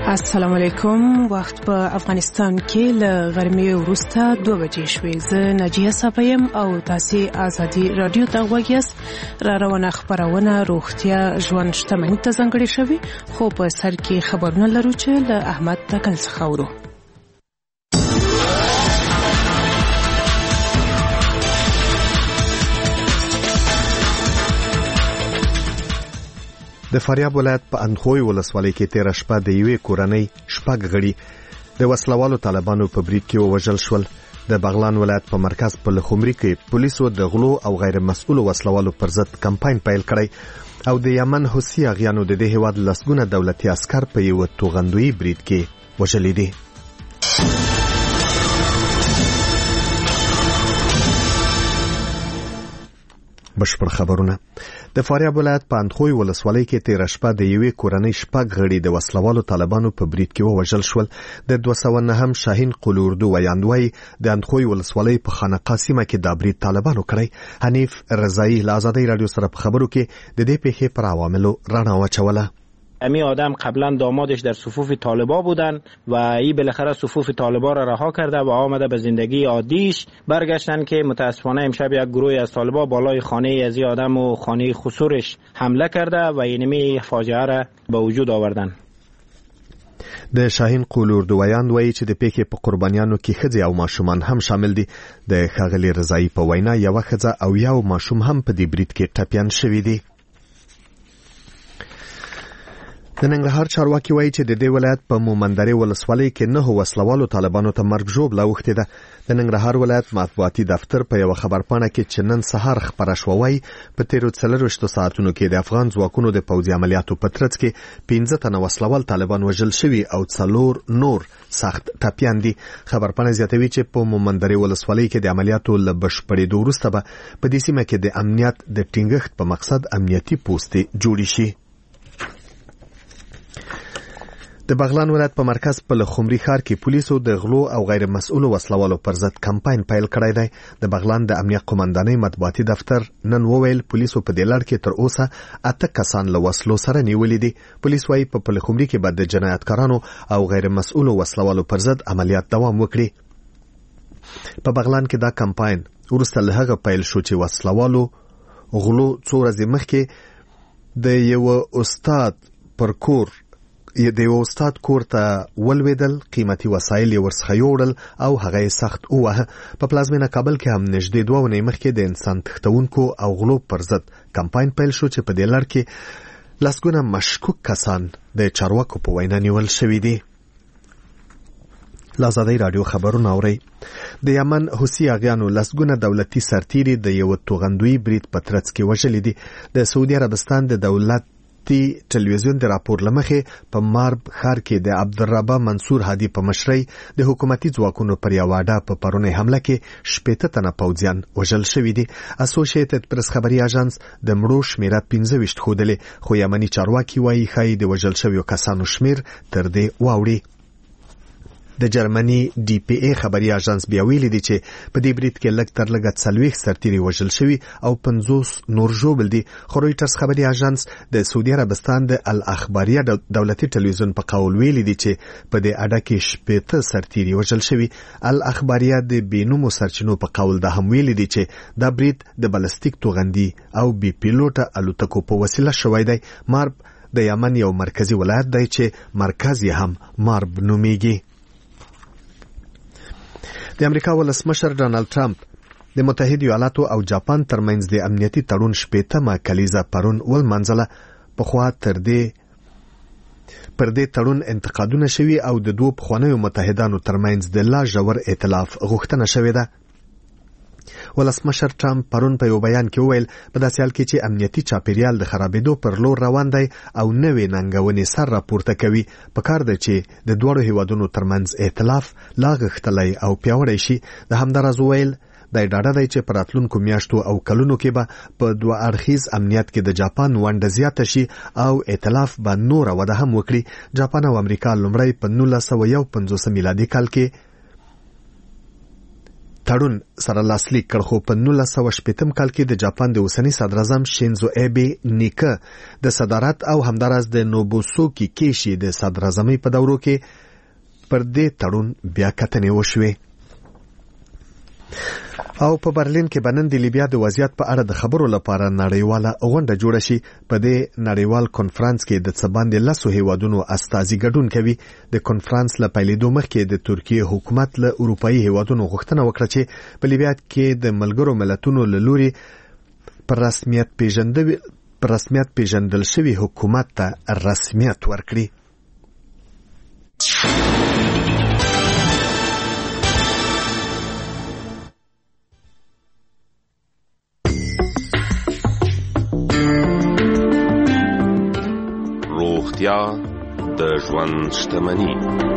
السلام علیکم. وخت په افغانستان کې له غرمې وروسته 2 بجې شوې. زه ناجیه صافیم او تاسو آزادي رادیو ته وګورئ. را روانه خبرونه روغتیا ژوند شتمنۍ ته ځانګړې شوي، خو په سر کې خبرونه لرو چې له احمد تکل څخه ورو. د فاریاب ولایت په اندخوی ولسوالۍ کې 13 شپه د یوې کورنۍ شپږ غړي د وسلوالو طالبانو په برید کې ووژل شول. د بغلان ولایت په مرکز په لخمري کې پولیسو د غلو او غیر مسؤلو وسلوالو پر ضد کمپاین پیل کړی او د یمن حوثي اغیانو د دې هیواد لسګونه دولتي عسكر په یو توغندوی برید کې وژل دي. بشپړ خبرونه. د فاریاب ولایت په اندخوی ولسوالۍ کې 13 شپه د یوې کورنۍ شپږ غړي د وسلوالو طالبانو په برید کې ووژل شول. د 209 شاهین قلوردو ویاندوی د اندخوی ولسوالۍ په خانقاه سیمه کې د برید طالبانو کړی. حنیف رضایی له آزادی رادیو سره په خبرو کې د دې پیښې پر عواملو رڼا واچوله. امی آدم قبلا دامادش در صفوف طالبا بودن و ای بالاخره صفوف طالبا را رها کرده و آمده به زندگی عادیش برگشتن که متاسفانه امشب یک گروه از طالبا بالای خانه از آدم و خانه خسورش حمله کرده و اینمی فاجعه را به وجود آوردن. د شاهین قلوردویان وایي چې د پیښې په قربانیانو کې ښځې او ماشومان هم شامل دي. د ښاغلي رضایی په وینا یو ښځه او یو ماشوم هم په دې برید کې ټپیان شوي دي. د ننګرهار چارواکي وایي چې د دې ولایت په مومندرې ولسوالۍ کې 9 وسلوالو طالبانو ته مرګ ژوبله اوښتې ده. د ننګرهار ولایت مطبوعاتي دفتر په یو خبرپاڼه کې چې نن سهار خبره شوه وایي په تیرو 24 ساعتونو کې د افغان ځواکونو د پوځي عملیاتو په ترڅ کې 15 تنه وسلوال طالبان وژل شوي او 4 نور سخت ټپیان دي. خبرپاڼه زیاتوي چې په مومندرې ولسوالۍ کې د عملیاتو له بشپړېدو وروسته به په دې سیمه کې د امنیت د ټینګښت په مقصد امنیتي پوستې جوړې شي. د بغلان ولایت په مرکز په لخمري ښار کې پولیسو د غلو او غیر مسؤلو وسلوالو پر ضد کمپاین پیل کړی دی. د بغلان د امنیت قومندانۍ مطبوعاتي دفتر نن وویل پولیسو په دې لړ کې تر اوسه 8 کسان له وسلو سره نیولي دي. پولیس وايي په لخمري کې به د جنایتکارانو او غیر مسؤلو وسلوالو پر ضد عملیات دوام وکړي. په بغلان کې دا کمپاین وروسته له هغه پیل شو چې وسلوالو غلو څو ورځې مخکې د یو استاد پر کور ته ولویدل، قیمتي وسایل یې ورڅخه یوړل او هغه یې سخت ووهه. په پلازمینه کابل کې هم نږدې 2 اونۍ مخکې د انسان تښتونکو او غلو پر ضد کمپاین پیل شو چې په دې لړ کې لسګونه مشکوک کسان د چارواکو په وینا نیول شوي دي. آزادی رادیو خبرونه اورئ. د یمن حوثي اغیانو لسګونه دولتي سرتیري د یو توغندوی برید په ترڅ کې وژلي دي. د سعودي عربستان د دولت ټلویزیون د راپور لمخې په مارب ښار کې د عبدالربه منصور هادي په مشرۍ د حکومتي ځواکونو پر یو اډه په پرونۍ حمله کې 18 تنه پوځیان وژل شوي دي. اسوسییټډ پریس خبري اژانس د مړو شمیره 25 ښودلې، خو یمني چارواکي وایي ښایي د وژل شویو کسانو شمیر تر دې واوړي. د جرمني ډي پی ای خبري اژانس بیا ویلي دي چې په دې برید کې لږ تر لږه 40 سرتیري وژل شوي او 50 نور ژوبل دي. خو رویټرز خبري اژانس د سعودي عربستان د الاخباریه دولتي ټلویزیون په قول ویلي دي چې په دې اډه کې 18 سرتیري وژل شوي. الاخباریه د بینومو سرچینو په قول دا هم ویلي دي چې دا برید د بلستیک توغندي او بي پیلوټه الوتکو په وسیله شوی دی. مارب د یمن یو مرکزی ولایت دی چې مرکز یې هم مارب نومیږي. د امریکا ولسمشر ډانلډ ټرمپ د متحده ایالاتو او جاپان ترمنځ د امنیتي تړون 18مه کلیزه پرون ولمنځله. پخوا پر دې تړون انتقادونه شوي او د دوه پخوانیو متحدانو ترمنځ د لا ژور ائتلاف غوښتنه شوې ده. ولسمشر ټرمپ پرون په یو بیان کې وویل په داسې حال کې چې امنیتي چاپیریال د خرابېدو پر لور روان دی او نوې ننګونې سر راپورته کوي، پکار ده چې د دوړو هیوادونو ترمنځ ائتلاف لا غښتلی او پیاوړی شي. د همداراز وویل دا ډاډه دی چې په راتلونکو میاشتو او کلونو کې به په دوه اړخیز امنیت کې د جاپان ونډه زیاته شي او ائتلاف به نوره وده هم وکړي. جاپان او امریکا لومړی په 1951 میلادي کال کې تړون سره لاسلیک کړ، خو په 1980 کال کې د جاپان د اوسنی صدر اعظم شینزو ایبی نیکه د صدارت او همدارس د نوبوسوکی کیشي د صدر اعظمۍ په دورو کې پر دې تړون بیا کتنې وشوې. او په برلین کې بنن د لیبیا د وضعیت په اړه د خبرو لپاره نړیواله غونډه جوړه شي. په دې نړیوال کنفرانس کې د څباندې 10 هیوادونو استازي ګډون کوي. د کنفرانس له پیلېدو مخکې د ترکیه حکومت له اروپאי هیوادونو غوښتنه وکړه چې په لیبیا کې د ملګرو ملتونو له لوري پر رسمیت پیژندل شوی حکومت ته رسمیت ورکړي. روغتیا د ژوند شتمني.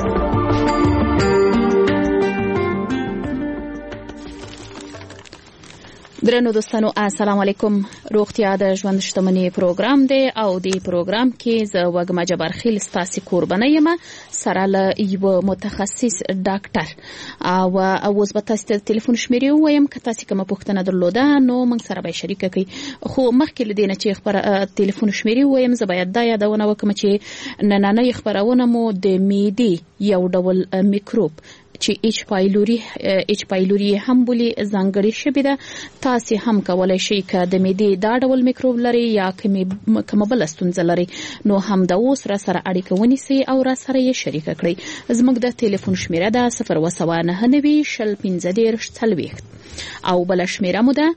درنو دوستانو السلام علیکم. روغتیا د ژوند شتمني پروګرام دی او د پروګرام کې زه وګما جبار خیل ستاسو قرباني یم سره له یو متخصص ډاکټر او اوس به تاسو ته ټلیفون شمیرې وایم که تاسو کومه پوښتنه درلوده نو موږ سره به شریک کړئ. خو مخکې لدینه چې خبر ټلیفون شمیرې وایم زه باید دا یادونه وکم چې نننۍ خبرونه مو د میډي یو ډول میکروب چې ایچ پایلوري هم بولی ځانګړي شوی ده. تاسو هم کولای شئ چې د معدې دا ډول میکروب لري یا کومه بل ستونزه لري نو هم د اوس را سره اړیکه ونیسئ او را سره یې شریک کړئ. زموږ د ټلیفون شمیره ده 029901540 او بل شمیره مو ده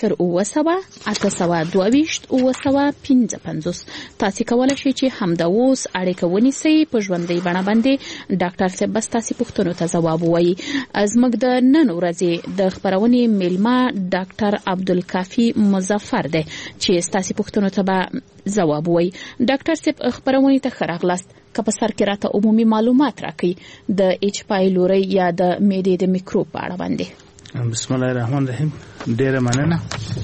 087822855. تاسو کولای شئ چې هم د اوس اړیکه ونیسئ په ژوندۍ بڼه باندې ډاکټر صاحب بس تاسو پوښتنو ته جواب وایي. زموږ د نن ورځې د خبرونې میلمه ډاکټر عبدالکافي مظفر دی چې تاسو پوښتنو ته به جواب وایي. ډاکټر صاحب خبرونه ته خراغلاست که په سر کې راته عمومي معلومات راکړي د ایچ پایلوري یا د معدې د میکروب په اړه باندې. بسم الله الرحمن الرحیم. ډیره مننه.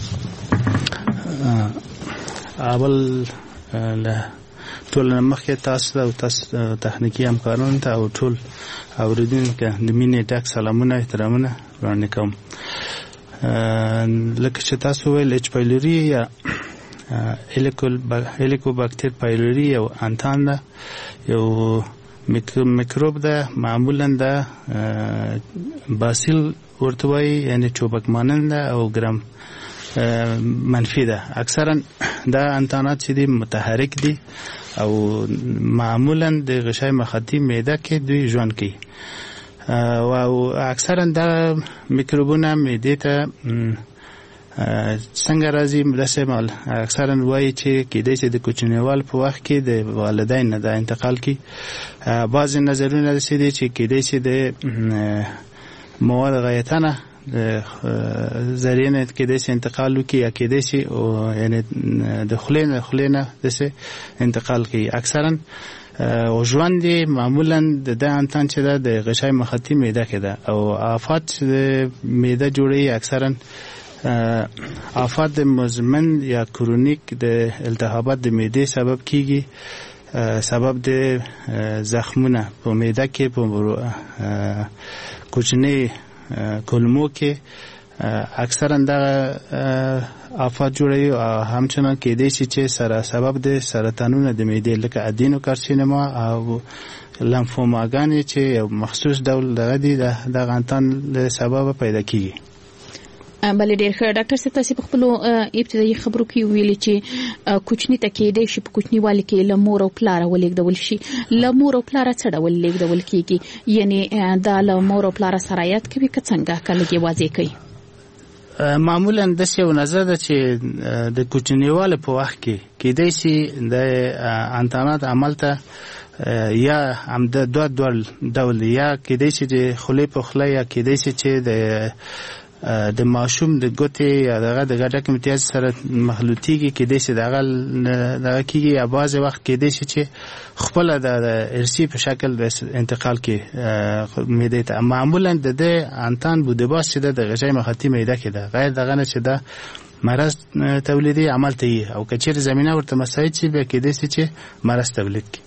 اول له ټول مخکې تاسو او تاسو تخنیکی همکارانو ته او ټول اوریدونکو د مینې ډک سلامونه احترامونه وړاندې کوم. لکه چې تاسو ویل ایچ پایلوري یا هلیکوباکتر پایلوري یو انتان ده، یو میکروب ده، معمولا ده باسیل ورته وایي، یعنی چوبک ماننده او ګرام منفي ده. اکثرا دا انتانات چې دي متحرک دي او معمولا د غشای مخاطی معده کې دوی ژوند کوي او اکثرا دا میکروبونه معده ته څنګه راځي ملسمال اکثرا وایي چې کېدای شي د کوچنیوال په وخت کې د والدین نه د انتقال کی. بعض نظرونه دي چې کېدای شي د مواد غایتانه زرینه کېدای شي انتقال وکړي یا کېدای شي یعنی د خلینه دسه انتقال کوي. اکثرا او ژوند معمولا د انتان چې د غشای مخاطی معده کې ده او آفات معده جوړي اکثرا آفات مزمن یا کرونیک د التهابات د معده سبب کیږي، سبب د زخمونه په معده کې په کوچنی کلمو کې اکثرا دا آفات جوړي او همچنان کېدای شي چې سبب د سرطانونو د معدې لکه ادینوکارسینوما او لمفوماګانې چې یو مخصوص ډول دغه دي د غانتان له سبب پیدا کیږي. بل ډیر ښه ډاکټر صاحب تاسو په خپل ابتدایي خبرو کې ویلي چې کوچنی ته کېدای شي په کوچنی والي کې لمور او پلار ولېږدول شي. لمور او پلار څه ډول لېږدول کیږي؟ یعنی دا لمور او پلار سره یاد کوي که څنګه کله کې واضح کوي؟ معمولا د یو نظر ده چې د کوچنیواله په وخت کې کېدای شي د انتانات عمل ته یا هم د دوه ډول یا کېدای شي د خولې په خوله یا کېدای شي چې د ماشوم د ګوتې یا دغه د غټک امتیاز سره مخلوطیږي، کېدای شي دغه کېږي یا بعضې وخت کېدای شي چې خپله د ارثي په شکل انتقال کې معدې ته. معمولا د دې انتان بودباس چې د غشای مخاطی معده کې ده، غیر دغه نه چې ده مرض تولیدي عمل ته او که چیرې زمینه ورته مساعد شي بیا کېدای شي چې مرض تولید کړي.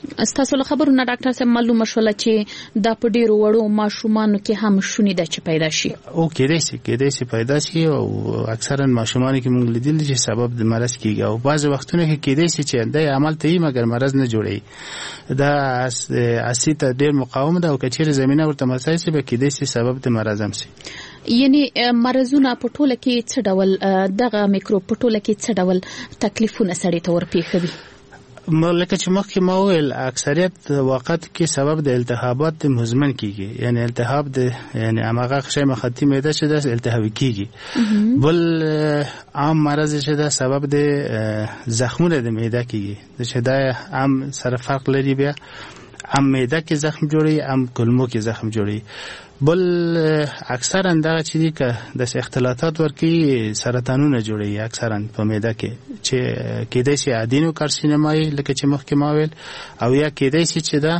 تاسو له خبرونه ډاکټر صاحب معلومه شول چې دا په ډیرو وړو ماشومانو کې هم شونې ده چې پیدا شي او کېدای شي پیدا شي او اکثرا ماشومان کې موږ لیدل چې سبب د مرض کیږي او بعض وختونه کې کېدای شي چې د عمل ته یې مګر مرض نه جوړي دا اسید ډیر مقاوم ده او کچېر زمينه ورته مسایل به کېدای شي سبب د مرض هم شي. یعنی مرزونه په ټوله کې څه ډول دغه میکروب په ټوله کې څه ډول تکلیفونه سړی ته ورپېښوي؟ لکه چې مخکې ما وویل اکثریت وقت کې سبب د التهابات مزمن کیږي یعنی التهاب د یعنی هغه شی مخاطی معده چې د التهابي کیږي بل عام مرض چې د سبب د زخمونو د معده کیږي چې دا عام سره فرق لري بیا هم معده کې زخم جوړي هم کولمو کې زخم جوړي بل اکثرا دا چې دي که د اختلاطات ورکی سرطانونه جوړي اکثرا په معده کې چې کېدای شي ادینو کارسینومای لکه چې مخکې ما ویل او یا کېدای شي چې دا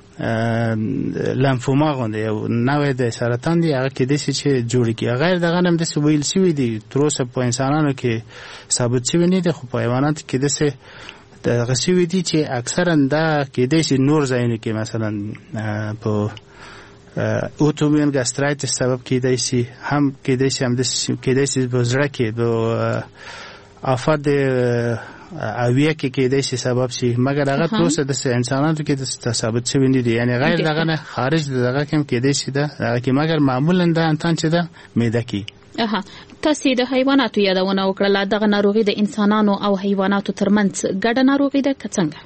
لمفوما غونډه یو نوې د سرطان دی هغه کېدای شي چې جوړ کی غیر دغه هم د ویل شوی دی تر اوسه په انسانانو کې ثابت شوی نه دی خو په حیوانات کې د د غسیوی دي چې اکثرا دا کېدای شي نور ځایونه کې مثلا په اوتومین گاسترایتس سبب کېدای شي هم کېدای شي هم د کېدای شي په زړه کې د افات اویه کې کېدای شي سبب شي مګر هغه توسه د انسانانو کې د ثابت شوی نه دي یعنی غیر دغه نه خارج دغه کوم کېدای شي دا هغه کې مګر معمولا دا انسان چې دا معده کې تاسو د حیواناتو یادونه وکړه دغه ناروغي د انسانانو او حیواناتو ترمنځ ګډه ناروغي ده که څنګه؟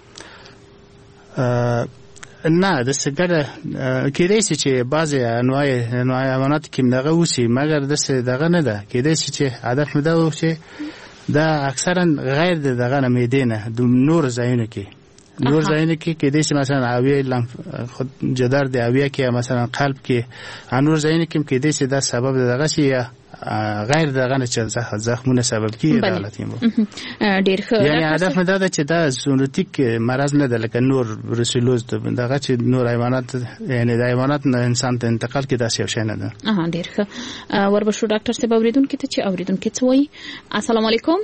نه د سګړه کېدای شي چې بعضی انواع حیوانات کې دغه وسی مګر د دغه نه ده کېدای شي چې هدف مده و چې دا اکثرا غیر دغه نه میدې نه د نور ځایونو کې نور ځایونو کې کېدای شي مثلا اویه خود جدار دی اویه کې مثلا قلب کې نور ځایونو کې کېدای شي دا سبب دغه شي یا غیر دغه نه چې زخمونه سبب کیږي د حالتیم ډیر ښه یعنی هدف مده ده چې دا زونوتیک مرض نه ده لکه نور بروسیلوز دغه چې نور حیوانات یعنی د حیوانات نه انسان ته انتقال کې داسې شي نه ده. ډیر ښه وربشو ډاکټر صاحب اوریدونکو ته چې اوریدونکو څه وایي. السلام علیکم.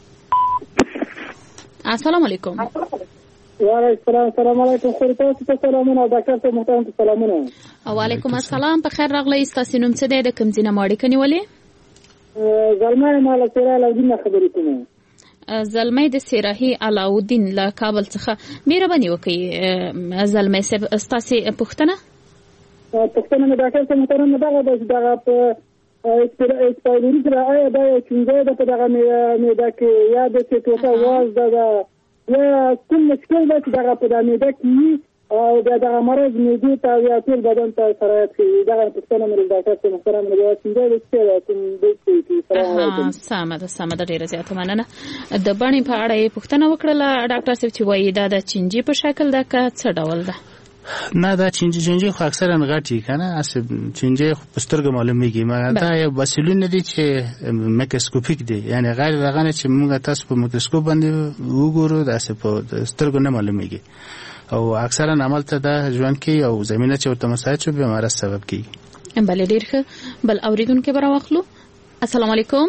السلام علیکم. السلام علیکم. خو تاسو ته سلامونه ډاکټر صاحب محترم ته سلامونه. وعلیکم السلام. په خیر راغلی. تاسو نوم څه دی د کوم ځای نه ماړی کنيولې؟ زلمه مال سره علاودین خبرې کوم. زلمه د سراحي علاودین له کابل څخه مهرباني وکړئ. زلمه صاحب تاسو پوښتنه مې ډاکټر صاحب محترم دغه په اسپایرولي سره آیا دا څنګه د په دغه میده کې یا د څه واز دا یا کوم مشکل ده چې دغه په د میده کې او دغه مرض میده ته یا ټول بدن ته سرایت کوي دغه پوښتنه مې ډاکټر صاحب محترم نه څنګه د څه کوم د څه سمه ده ډیره زیاته مننه. د باندې په اړه پوښتنه وکړه ډاکټر صاحب چې وایي دا د چینجی په شکل ده که څه ډول ده؟ نه دا چینجی خو اکثرا غټي کنه اصل چینجی خو پسترګ معلومیږي مګر دا یو باسیلونه دي چې میکروسکوپیک دي یعنی غیر دغه نه چې موږ تاسو په میکروسکوپ باندې وګورو دا څه په سترګو نه معلومیږي او اکثرا عمل ته دا ژوند کې او زمينه چې ورته مساعد شي به مرض سبب کیږي. بل ډیر ښه بل اوریدونکو برا واخلو. السلام علیکم.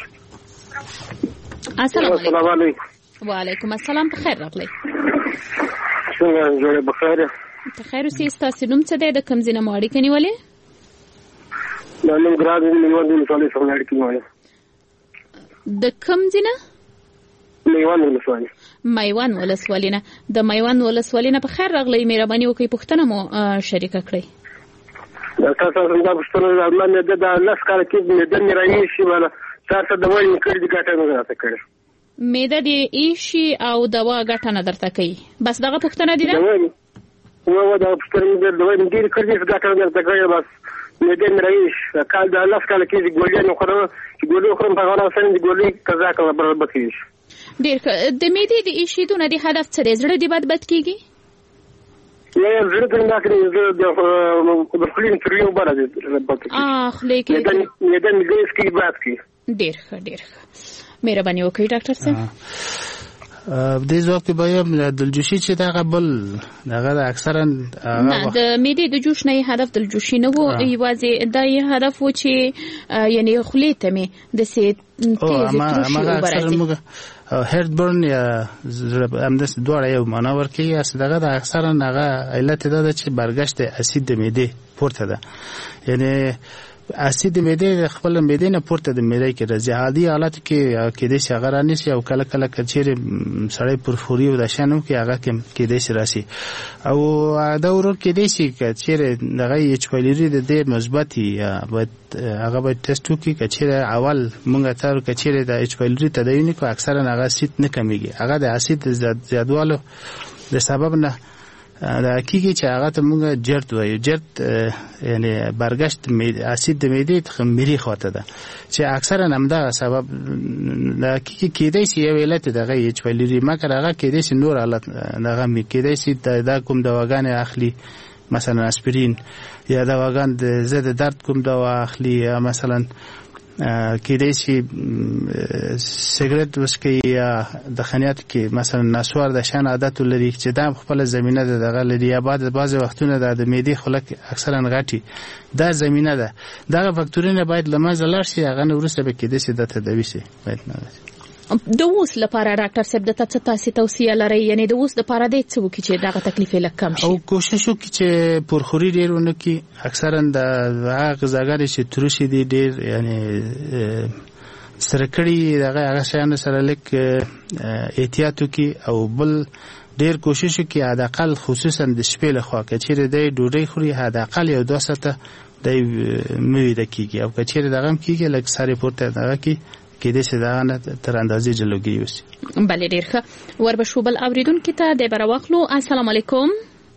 السلام علیکم. وعلیکم السلام. په خیر راغلی. څنګه جوړه بخیر ته خیر اوسې. تاسو نوم څه دی د کوم ځای نه ماړی کنيولې؟ د نوم ګراد میوان ولسوالۍ څخه ماړی کنيولې. د کوم ځای نه؟ میوان ولسوالۍ. میوان ولسوالۍ نه. د میوان ولسوالۍ نه په خیر راغلی. مهرباني وکړئ پوښتنه مو شریکه کړئ. تاسو څنګه پوښتنه الله د لاس کار کې د میرانی شي ولا تاسو د وایي کړی د ګټه نه راته کړی میده دی ایشي او دوا ګټه نه درته کوي بس دغه پوښتنه دي نه و دا پوښتنه د وایي ډیر کړی ګټه نه درته کوي بس میده میرایش کال د لاس کال کې ګولې نه خورم چې ګولې خورم په غوړه سره د ګولې قضا کړه برابر کیږي. ډیر د میده دی ایشي دونه دی هدف څه دی زړه دی بد کیږي یا زړه څنګه کړی د خپلین تریو باندې بد کیږي خلې کې میده میګیس کې بد کی. ډیر ښه مهرباني وکړئ ډاکټر صاحب. د ځواب کې به دلجوشي چې دا قبل دغه اکثرا نه د میدې د جوش نه هدف دلجوشي نه وو یوازې دا یې هدف و چې یعنی خلیته می د سي هرتبرن یا همدس دوړ یو معنا ورکي اس دغه د اکثرا هغه علت ده چې برګشت اسید د معده پورته ده یعنی اسید معده خپل معده نه پورته د معده کې راځي عادي حالت کې د شغرانی سي او کله کله کچېره سړی پرفوري او د شانو کې هغه کې د راسي او دا ورو کې د شي کچېره دغه ایچ پایلری د دې مثبت یا هغه به ټیسټ وکړي کچېره اول مونږ تر کچېره د ایچ پایلری تداوی کو اکثرا هغه اسید نه کمیږي هغه د اسید زیاتوالو د سبب نه دا کیږي چې هغه ته موږ جرت وایو جرت یعنی برګشت اسید د معدې تخميري خاطر ده چې اکثرا همدا سبب دا کیږي چې یو علت دغه ایچ پایلری مګر هغه کېدای شي نور حالت دغه می کېدای شي دا کوم دواګان اخلي مثلا اسپرین یا دواګان د ضد درد کوم دوا اخلي یا مثلا کېدای شي سیګریټ وسکي یا د خنیات کې مثلا نسوار د شان عادت لري چې دا خپل زمينه ده دغه لري یا بعض وختونه د معدې خلک اکثرا غټي دا زمينه ده دغه فاکتورونه باید لمنځه لاړ شي هغه ورسره به کېدای شي د تداوی شي باید نه د اوس لپاره ډاکټر صاحب د تاسو توصیه لري یعنی د اوس لپاره د څه وکړي چې دغه تکلیف لکم شي او کوشش وکړي چې پرخوري ډیرونه کې اکثرا د غذاګانې چې ترشي دي ډیر یعنی سره کړي دغه شیان سره لیک احتیاط وکړي او بل ډیر کوشش وکړي حداقل خصوصا د شپې لخوا چې د ډوډۍ خوري حداقل یو 2 ساعته د موي د کیږي او چې دغه کیږي لکه ساري پورته دغه کې کې د سدانه تر اندازې جلوګي وسی بل ډیر ښه وربشو بل اوریدونکو ته د برواخلو السلام علیکم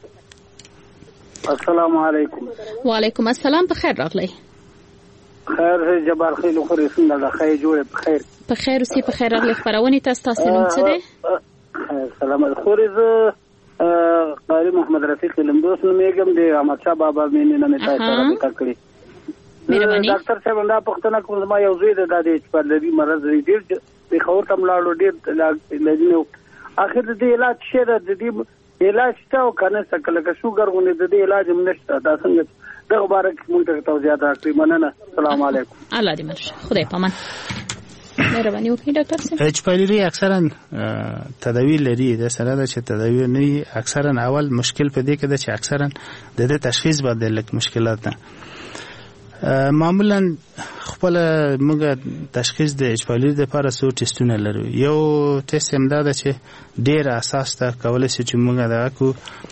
السلام علیکم وعلیکم السلام په خیر راغلی خیر جبار خیر خوري څنګه د خیر جوړ په خیر په خیر اوسې په خیر راغلی خبرونه تاسو نوم څه دی سلام خوري ز قاری محمد رفیق لمدوس نومېږم د احمد شاه بابا مینه نه تاسو سره کړی ډاکټر صاحب دا پښتنه کوم ما یو زوی د دې په لري مرز ډیر په خور تم لاړو ډیر لږنو اخر دې علاج شه د دې علاج تا او کنه سکه لکه شوګر غونې د دې علاج هم نشته دا څنګه دغه بارک مونږ ته توضیحات راکړئ مننه السلام علیکم الله دې مرشه خدای پامان مهرباني وکړئ ډاکټر صاحب ایچ پایلری اکثرا تداوی لري د سره د تداوی نه اکثرا اول مشکل په دې کې د چې اکثرا د تشخیص باندې لک مشکلات ده معمولا خپل موږ تشخیص د ایچ پایلری لپاره څو ټیسټونه لرو یو ټیسټ هم دا چې ډیر اساس ته کولای شي چې موږ دا کو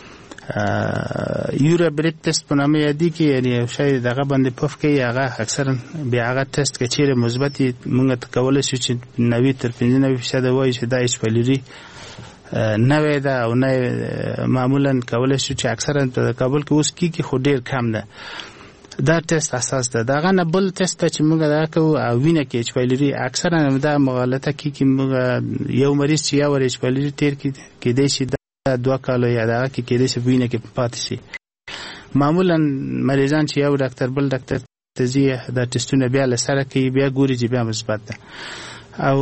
یوریا بریت ټیسټ په نامه یادي کې یعنی شاید دغه باندې پف کې هغه اکثرا بیا هغه ټیسټ کې چیرې مثبت موږ کولای شي چې 90 تر 95% وایي چې دا ایچ پایلری نه وي دا او نه معمولا کولای شي چې اکثرا په کابل کې اوس کې خو ډیر کم ده دا ټیسټ اساس ده دغه نه بل ټیسټ چې موږ دا کوو او وینه کې ایچ پایلری اکثرا دا مغالطه کې موږ یو مریض چې یو ایچ پایلری تیر کې دی شي 2 کال یا دا کې دی شي وینه کې پاتې شي معمولا مریضان چې یو ډاکټر بل ډاکټر تزیه دا ټیسټونه بیا لسره کې بیا ګوري چې بیا مثبت ده او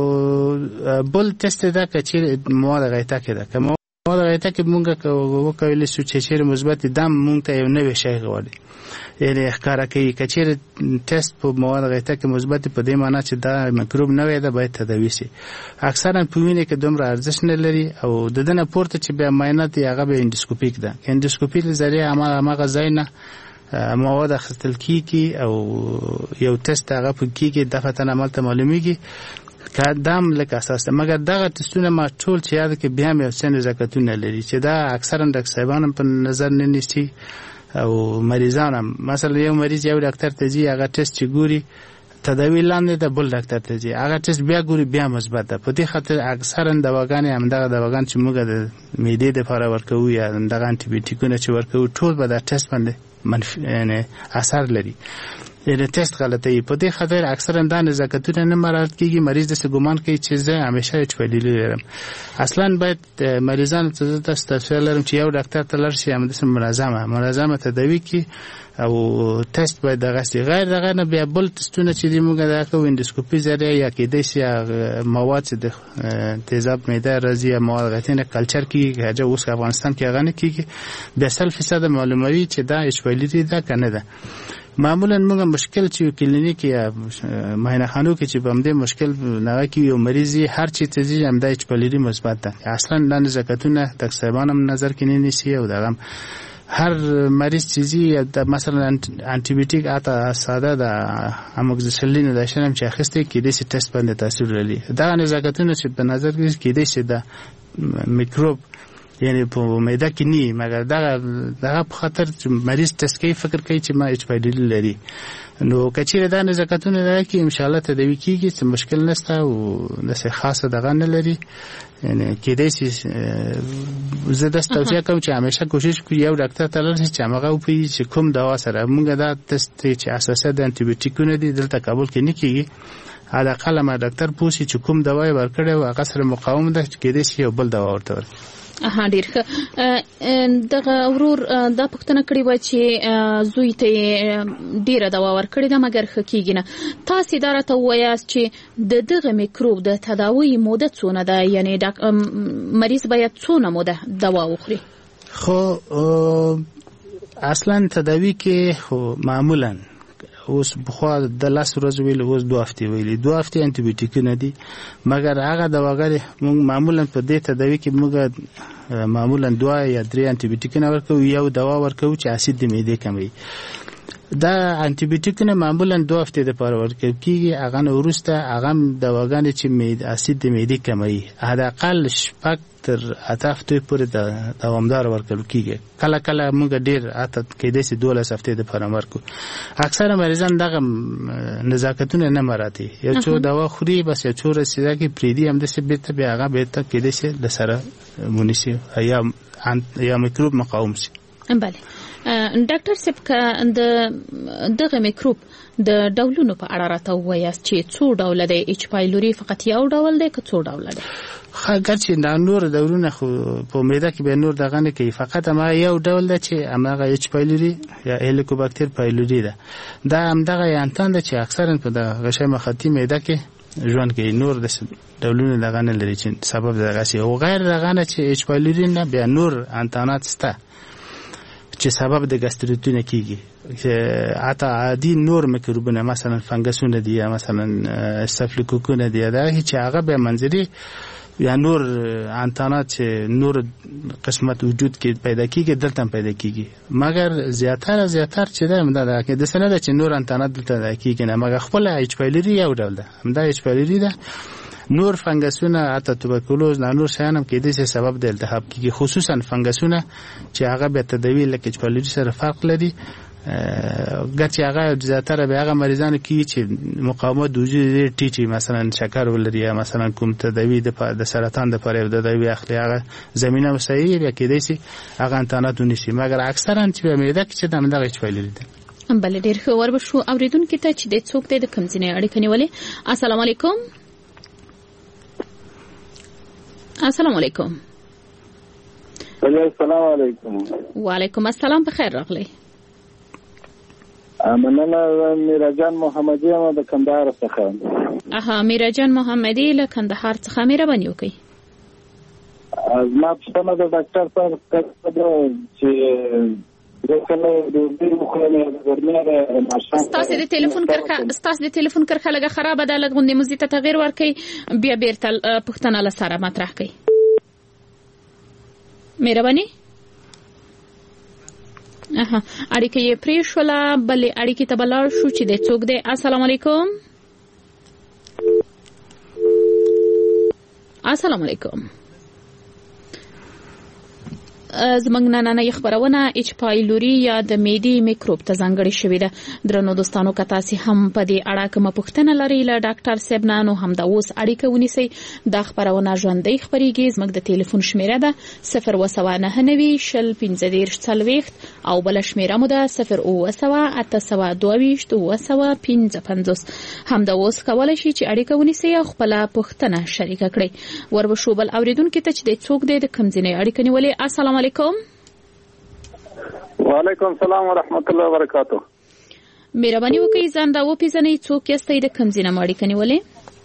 بل ټیسټ دا چې مواد غیته کې ده کومه مواد غیته کې موږ وکوي چې مثبت دم موږ ته یو نوې شی غواړي یعنی ښکارا کوي کچېر ټیسټ په مواد غیته کې مثبت په دې معنی چې دا میکروب نه وي دا باید تداوی شي اکثرا په وینه کې دومره ارزښت نه لري او د دنه پورته چې بیا معاینات یې هغه به اندوسکوپیک ده اندوسکوپی ذریعہ هغه ځای نه مواد اخیستل کیږي او یو ټیسټ هغه په کیږي دغه عمل ته معلومیږي کدام لکه اساس مګر دغه ټیسټونه ما ټول چې یاد کې بیا مې څنګه زکاتونه لري چې دا اکثرا د صاحبانو په نظر نه نیسي او مریضان مثلا یو مریض یو ډاکټر ته ځي هغه ټیسټ چې ګوري تداوی لاندې د بل ډاکټر ته ځي هغه ټیسټ بیا ګوري بیا مثبت ده په دې خاطر اکثرا دواګان هم دغه دواګان چې موږ د معدې لپاره ورکوو یا دغه انټي بیوټیکونه چې ورکوو ټول به د ټیسټ باندې منفي یعنی اثر لري یعنی ټیسټ غلطه وي په دې خاطر اکثرا د نزاکتونه نه مراعات کیږي مریض د ګومان کوي چې زه همیشه ایچ پایلری لرم اصلا باید مریضان ته تاسو لرم چې یو ډاکټر ته لار شي هم د منظمه تداوی کی او ټیسټ باید دغه غیر دغه نه بیا بل ټیسټونه چې موږ دا کوو اندوسکوپي ذریعہ یا کې د شي مواد چې د تیزاب معده راځي مواد غتنه کلچر کې هغه اوس افغانستان کې هغه نه کیږي به 100% معلوموي چې دا ایچ پایلری ده کنه ده معمولا موږ مشکل چې کلینیک یا معاینه خانو کې چې بمده مشکل نه کې یو مریض هر چی تزي هم د اچ پایلوري مثبت ده اصلا لاندې زکاتونه تقریبا هم نظر کې نه نیسي او دغه هر مریض چیزی مثلا انتی بیوتیک اته ساده د اموکسیسیلین د شنم چې اخیسته کې د ټیسټ باندې تاثیر لري دا نزاکتونه چې په نظر کې د شه د میکروب یعنی په معده کې نه مګر دا په خاطر مریض تسکي فکر کوي چې ما اچ پایلوري لري نو کچېره دا نزاکتونه لري کې ان شاء الله تدوي کیږي چې مشکل نشته او نسه خاصه دغه نه لري یعنی کې دې زه د توصیه کوم چې همیشه کوشش کوي یو ډاکټر ته لري چې هغه او چې کوم دوا سره موږ دا تست چې اساسه د انټي بیوټیکونه دي دلته قبول کې نه کیږي علي اقل ما ډاکټر پوښي چې کوم دوا یې ورکړي او هغه سره مقاوم ده کې دې یو بل دوا ورته ډیر ښه دغه ورور دا پوښتنه کړې و چې زوی ته ډیره دوا ورکړې ده مګر ښه کیږي نه تاسو دا راته وایاست چې دغه میکروب د تداوی موده څونه ده یعنی مریض باید څونه موده دوا وخوري خو اصلا تداوی کې خو معمولا اوس بخوا د لاس ورځ ویل اوس 2 هفته ویلي 2 هفته انټي بیوټیک نه دي مګر هغه دواګر موږ معمولا په دې تداوی کې موږ معمولا 2 یا 3 انټي بیوټیک نه ورکو یو دوا ورکو چې اسید د معده کموي دا انټي بیوټیک نه معمولا 2 هفته د پاره ورکو کیږي هغه نو ورسته هغه دواګان چې معده اسید د معده کموي حداقل شپږ تر 8 هفته پورې دوامدار ورکول کیږي کله کله موږ ډیر اته کې د 12 هفته د پاره ورکو اکثر مریضان دغه نزاکتونه نه مراتي یو څو دوا خوري بس یو څو رسیدا کې پریدي هم د سبت بیا هغه به ته کې د سره مونیسي یا میکروب مقاوم شي بله ډاکټر صاحب دغه میکروب د ډولونو په اړه راته وایاست چې څو ډول دی اچ پایلوري فقط یو ډول دی که څو ډول دی خاګر چې دا نور ډولونه خو په معده کې به نور دغه نه کوي فقط ما یو ډول دی چې هغه اچ پایلوري یا هلیکوباکتر پایلوري ده دا هم دغه یانتان ده چې اکثرا په د غشای مخاطی معده کې ژوند کوي نور د ډولونه دغه نه لري چې سبب دغه شي او غیر دغه نه چې اچ پایلوري نه بیا نور انتانات سته چې سبب د ګاستریټونه کیږي چې اته عادي نور میکروبونه مثلا فنګسونه دي یا مثلا استافیلوکوکونه دي دا چې هغه به منځري یا نور انتانات چې نور قسمت وجود کې پیدا کیږي دلته پیدا کیږي مګر زیاتره چې دا کې د سند چې نور انتانات دلته کیږي نه مګر خپل اچ پایلوري یو ډول ده همدا اچ پایلوري ده نور فنګسونه اته توبرکلوز نه نور شیانم کې د سبب د التهاب کیږي خصوصا فنګسونه چې هغه به تدوی لکه اچ پایلوري سره فرق لري ګټي هغه زیاتره به هغه مریضانو کې چې مقاومت وجود ټیټي مثلا شکر ولري یا مثلا کوم تدوی د سرطان د پاره د تدوی اخلي هغه زمينه وسایي یا کې دي چې هغه انتانات ونیسي مګر اکثرا چې به معده کې چې دغه اچ پایلوري ده بل ډیر خو وربشو اوریدونکو ته چې د څوک د کمزینې اړیکه نیولې السلام علیکم السلام علیکم السلام علیکم وعلیکم السلام بخیر راغلی مننه میراجان محمدی ما د کندهار څخه میراجان محمدی له کندهار څخه مهرباني وکړئ ما پښتنه د ډاکټر صاحب کړه چې دغه د دې مخکنه ګرمه ستاسو د ټلیفون کرخه لګه خراب ده لګوندې مزي ته تغیر ورکړي بیا بیرته پښتنه لسره مطرح کړئ مهرباني اړیکه یې پرې شوله بلې اړیکې ته بلاړ شو چې د څوک دی السلام علیکم السلام علیکم زمنګ نننۍ خبرونه اچ پایلوري یا د میډي میکروب ته ځانګړې شوې ده درنو دوستانو که تاسو هم په دې اړه کوم پوښتنه لرئ له ډاکټر صاحب نه هم دا اوس اړیکه ونیسئ دا خبرونه ژوندۍ خبريږي زموږ د ټلیفون شمیره ده 029901540 او بل شمیره مو ده 029882255 هم دا اوس کولای شي چې اړیکه ونیسئ او خپل پوښتنه شریکه کړئ وربشو بل اوریدونکو ته چې د څوک د کمزینې اړیکه نیولې السلام علیکم وعلیکم السلام ورحمت الله وبرکاتہ مهرباني وکړئ ځان را وپیژنئ څوک یاست د کمزینه اړیکه نیولې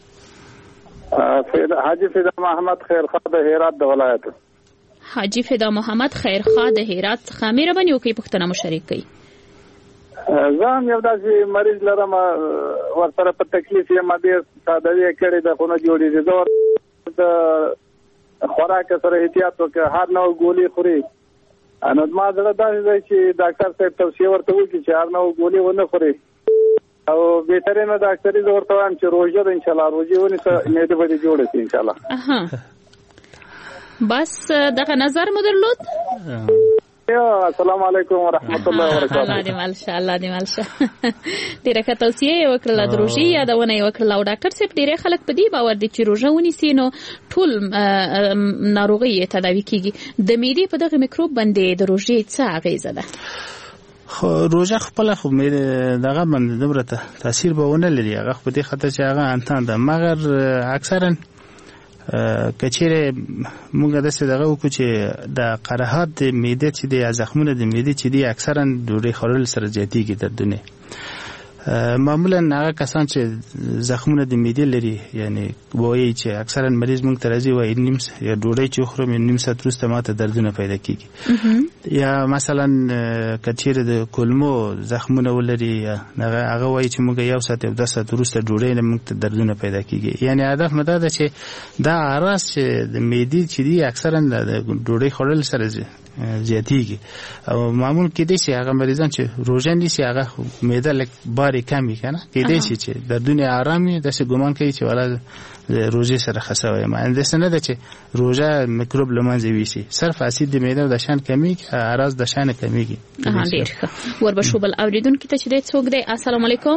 حاجی فدا محمد خیرخواه د هرات د ولایت حاجی فدا محمد خیرخواه د هرات څخه مهرباني وکړئ پوښتنه مو شریک کړئ زم یو داسې مریض لرم ورسره په تکلیف یې ډېر ساده کړی د خونه جوړېږي زه د خوراک سره احتیاط وکړه هر نوع ګولۍ خوري نو ما زړه داسې دی چې ډاکټر صاحب توصیه ورته وکړي چې هر نوع ګولۍ ونه خوري او بهترینه ډاکټري زه ورته وایم چې روژه ده انشاءالله روژې ونیسه معده به دې جوړه شي انشاءالله بس دغه نظر مو درلود السلام علیکم ورحمت الله وبرکاته الله دې مالشه الله دې مالشه ډیره ښه توصیه یې وکړله د روژې یادونه یې وکړله او ډاکټر صاحب ډیری خلک په دې باور دي چې روژه ونیسي نو ټول ناروغۍ یې تداوي کیږي د معدې په دغه میکروب باندې د روژې څه اغیزه ده خو روژه خپل خو دغه باندې دومره تاثیر به ونه لري هغه په دې خاطر چې هغه انتان ده مګر اکثرا کچېره موږ د څه دغه وکړو چې د قرحات د معده چې د زخمونو د معده چې دی اکثرا ډوډۍ خورل سره زیاتېږي دردونه معمولا هغه کسان چې زخمونه د معده لري یعنی وایي چې اکثرا مریض موږ ته راځي وایي نیم یا ډوډۍ چې خورم نیم ساعت وروسته ماته دردونه پیدا کیږي یا مثلا کچېره د کولمو زخمونه ولري هغه وایي چې موږ یو ساعت یا 2 ساعت وروسته ډوډۍ نه موږ ته دردونه پیدا کیږي یعنی هدف مدا ده چې دا اراس چې د معده چې دی اکثرا د ډوډۍ خورل سره زیاتېږي او معمول کې دي چې هغه مریضان چې روزه نیسي هغه معده لک باري کمی کنه کې دي چې دردونه آرامي د څه ګمان کوي چې ولا روزه سره خسوي ما اندسه نه ده چې روزه میکروب لمنځه ویسي صرف اسید د معده د شان کمی اراز د شان کمیږي ډیر ښه وربشو بل اوریدونکو ته چې د څوک دی السلام علیکم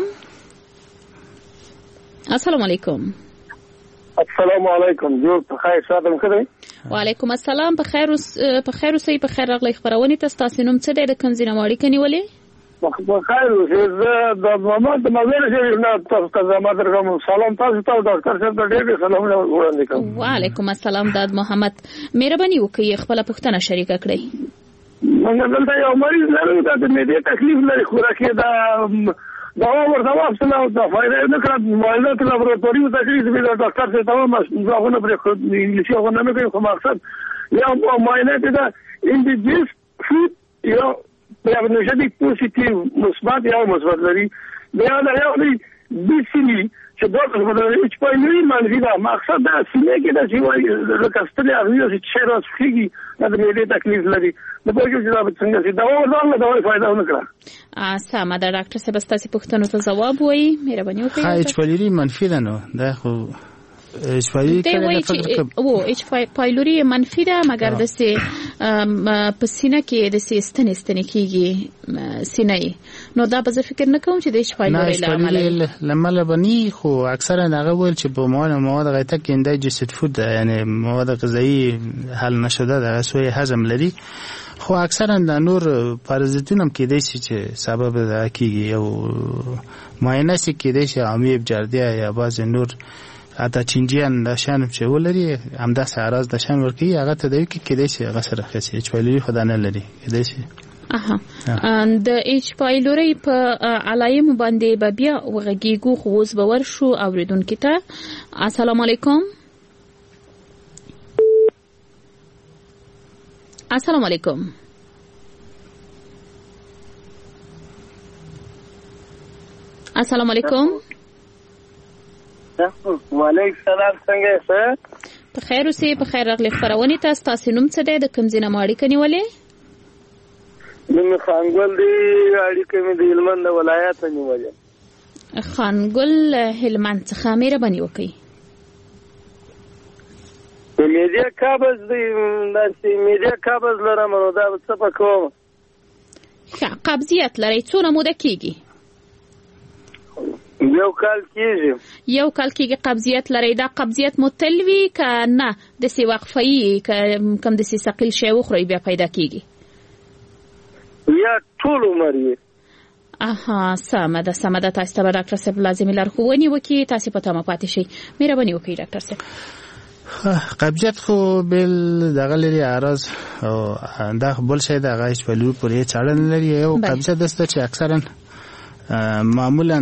السلام علیکم السلام علیکم جوړ په خیر ساتم خدای وعلیکم السلام په خیر اوسئ په خیر راغلی خبرونه تاسو نوم څه دی د کوم ځای نه اړیکه نیولې په خیر اوسئ د محمد مزار شریف نه تاسو ته زما درکوم سلام تاسو ته ډاکټر صاحب ته ډېر سلام وړاندې کوم وعلیکم السلام داد محمد مهرباني وکړئ خپل پوښتنه شریکه کړئ موږ دلته یو مریض لرو د معدې تکلیف لري خوراکي دا ورته واپسنه او دا فایده نه کړه معاینه ته لابراتواري تکلیف دی ډاکټر ته تمام ځاونه پر انګلیسي غو نه کوي خو مقصد یا معاینه ته دا انډیجیس فود یا پرابنوژنیک پوزیټیو مثبت یا مثبت لري بیا دا یو دی بیسلی چې دا څه بدلوي چې په نوې منځي دا مقصد دا سینې کې د جیوای د کاستلې اړیو چې شهرس فيږي د دې تکلیف لري د پوهې چې دا څنګه سي دا ورته دا فائدہ نه کړه سم دا ډاکټر صاحب تاسو پوښتنه ته جواب وایي مهرباني وکړئ اچ پایلوري منفي ده نو دا خو اچ پایلوري کله اچ پایلوري منفي ده مګر د سي پسینه کې د سي ستنې کېږي سینې نو دا به فکر نه کوم چې د اچ پایلوري لامل بني خو اکثرا هغه ول چې په مواد غیته کې اندایجست فود یعنی مواد غذایی حل نشده د سوی هضم لري خو اکثرا د نور پارازیتونه هم کې دي چې سبب ده کیږي او معاینه سي کې دي چې امیب جردیا یا باز نور اته چنجیان د شان چې ولري همدا ساراز د شان ورکی هغه ته دی کې دي چې هغه سره خسي چې ویلي خدای نه لري کې دي چې د اچ پایلوري په علایم باندې به بیا وغږیږو خو اوس به ورشو اوریدونکو ته السلام علیکم السلام علیکم السلام علیکم وعلیکم السلام څنګه یې په خیر اوسئ په خیر راغلی خبرونه تاسو نوم څه دی د کوم ځای نه اړیکه نیولې نوم خانګل دی اړیکه مې د هلمند ولایت نیولې خانګل هلمند څخه مهرباني وکړئ میډیا قبض دی ناسي میډیا قبض لرم نو دا څه پکوم قبضیت لري څونه موده کیږي یو کال کېږي قبضیت لري دا قبضیت متلوي ک نه د سی وقفي کم د سی ثقيل شی وخوري بیا پیدا کیږي یا ټول عمر اها سمه ده تاسو ته ډاکټر صاحب لازمي لارښوونې وکړي تاسو په تمه پاتې شئ مهرباني وکړئ ډاکټر صاحب قبضیت خو بل دغه لري عارض او دا بل شي دغه هیڅ په لور پورې چاړن لري یو قبضیت دسته چې اکثرا معمولا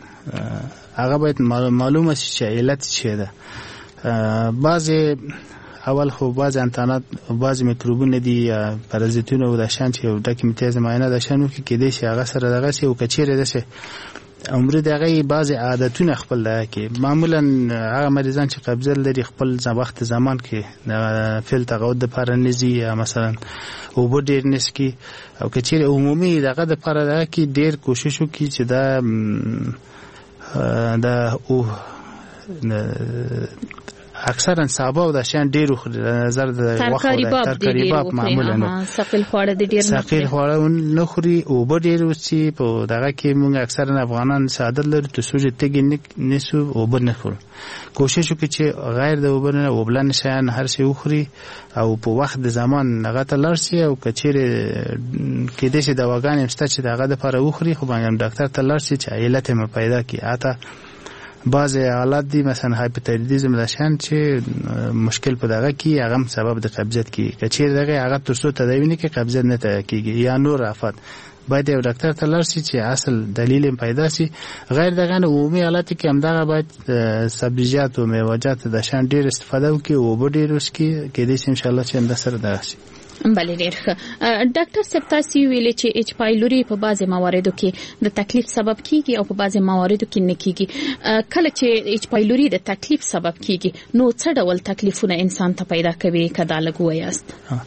هغه باید معلومه شي چې علت څه ده بعضی اول خو باز انتانات باز میکروبونه دي پارازیتونه او د شان چې یو ډکه میتیاز معاینه د شانو کې کېدې شي هغه سره دغه شي او کچېره ده شي عمر دغه بعض عادتونه خپل ده کې معمولا هغه مریضان چې قبضه لري خپل وخت زمان کې فعل تقاعد لپاره نزي مثلا او بو ډیر نسکی او کچېره عمومي دغه د لپاره ده کې ډیر کوشش وکړي چې دا او اکثرا صحابه او د شان ډیرو نظر د ترکاری باب معمولا ثقيل خواړه د ډیر ثقيل خواړه نه خوري او به ډیر وسی په دغه کې موږ اکثرا افغانان سعادت لري ته سوجه تګ نسو او بنه خور کوشش وکړي چې غیر د وبنه او بلن شان هر څه وخوري او په وخت د زمان هغه ته لارسي او کچېره کې د شه دواګان مست چې دغه د لپاره وخوري خو باندې ډاکټر ته لارسي چې علت مې پیدا کی اته بعض حالات دي مثلا هایپوتایرویدیزم لشان چې مشکل په دغه کې هغه سبب د قبضیت کې کچیر دغه هغه ترڅو تداوی نه کې قبضیت نه کیږي یا نور افات باید یو ډاکټر ته لاړ شي چې اصل دلیل پیدا شي غیر دغه عمومي حالات کې هم دغه باید سبزیجات او میوه‌جات د شان ډیر استفاده وکړي او ډیر وسکي کې دې ان شاء الله چې اند سره دغه بله ډیر ښه ډاکټر صاحب تاسو ویلي چې اچ پایلوري په بعضي مواردو کې د تکلیف سبب کیږي او په بعضي مواردو کې نه کیږي کله چې اچ پایلوري د تکلیف سبب کیږي نو څه ډول تکلیفونه انسان ته پیدا کوي کدا لګویاست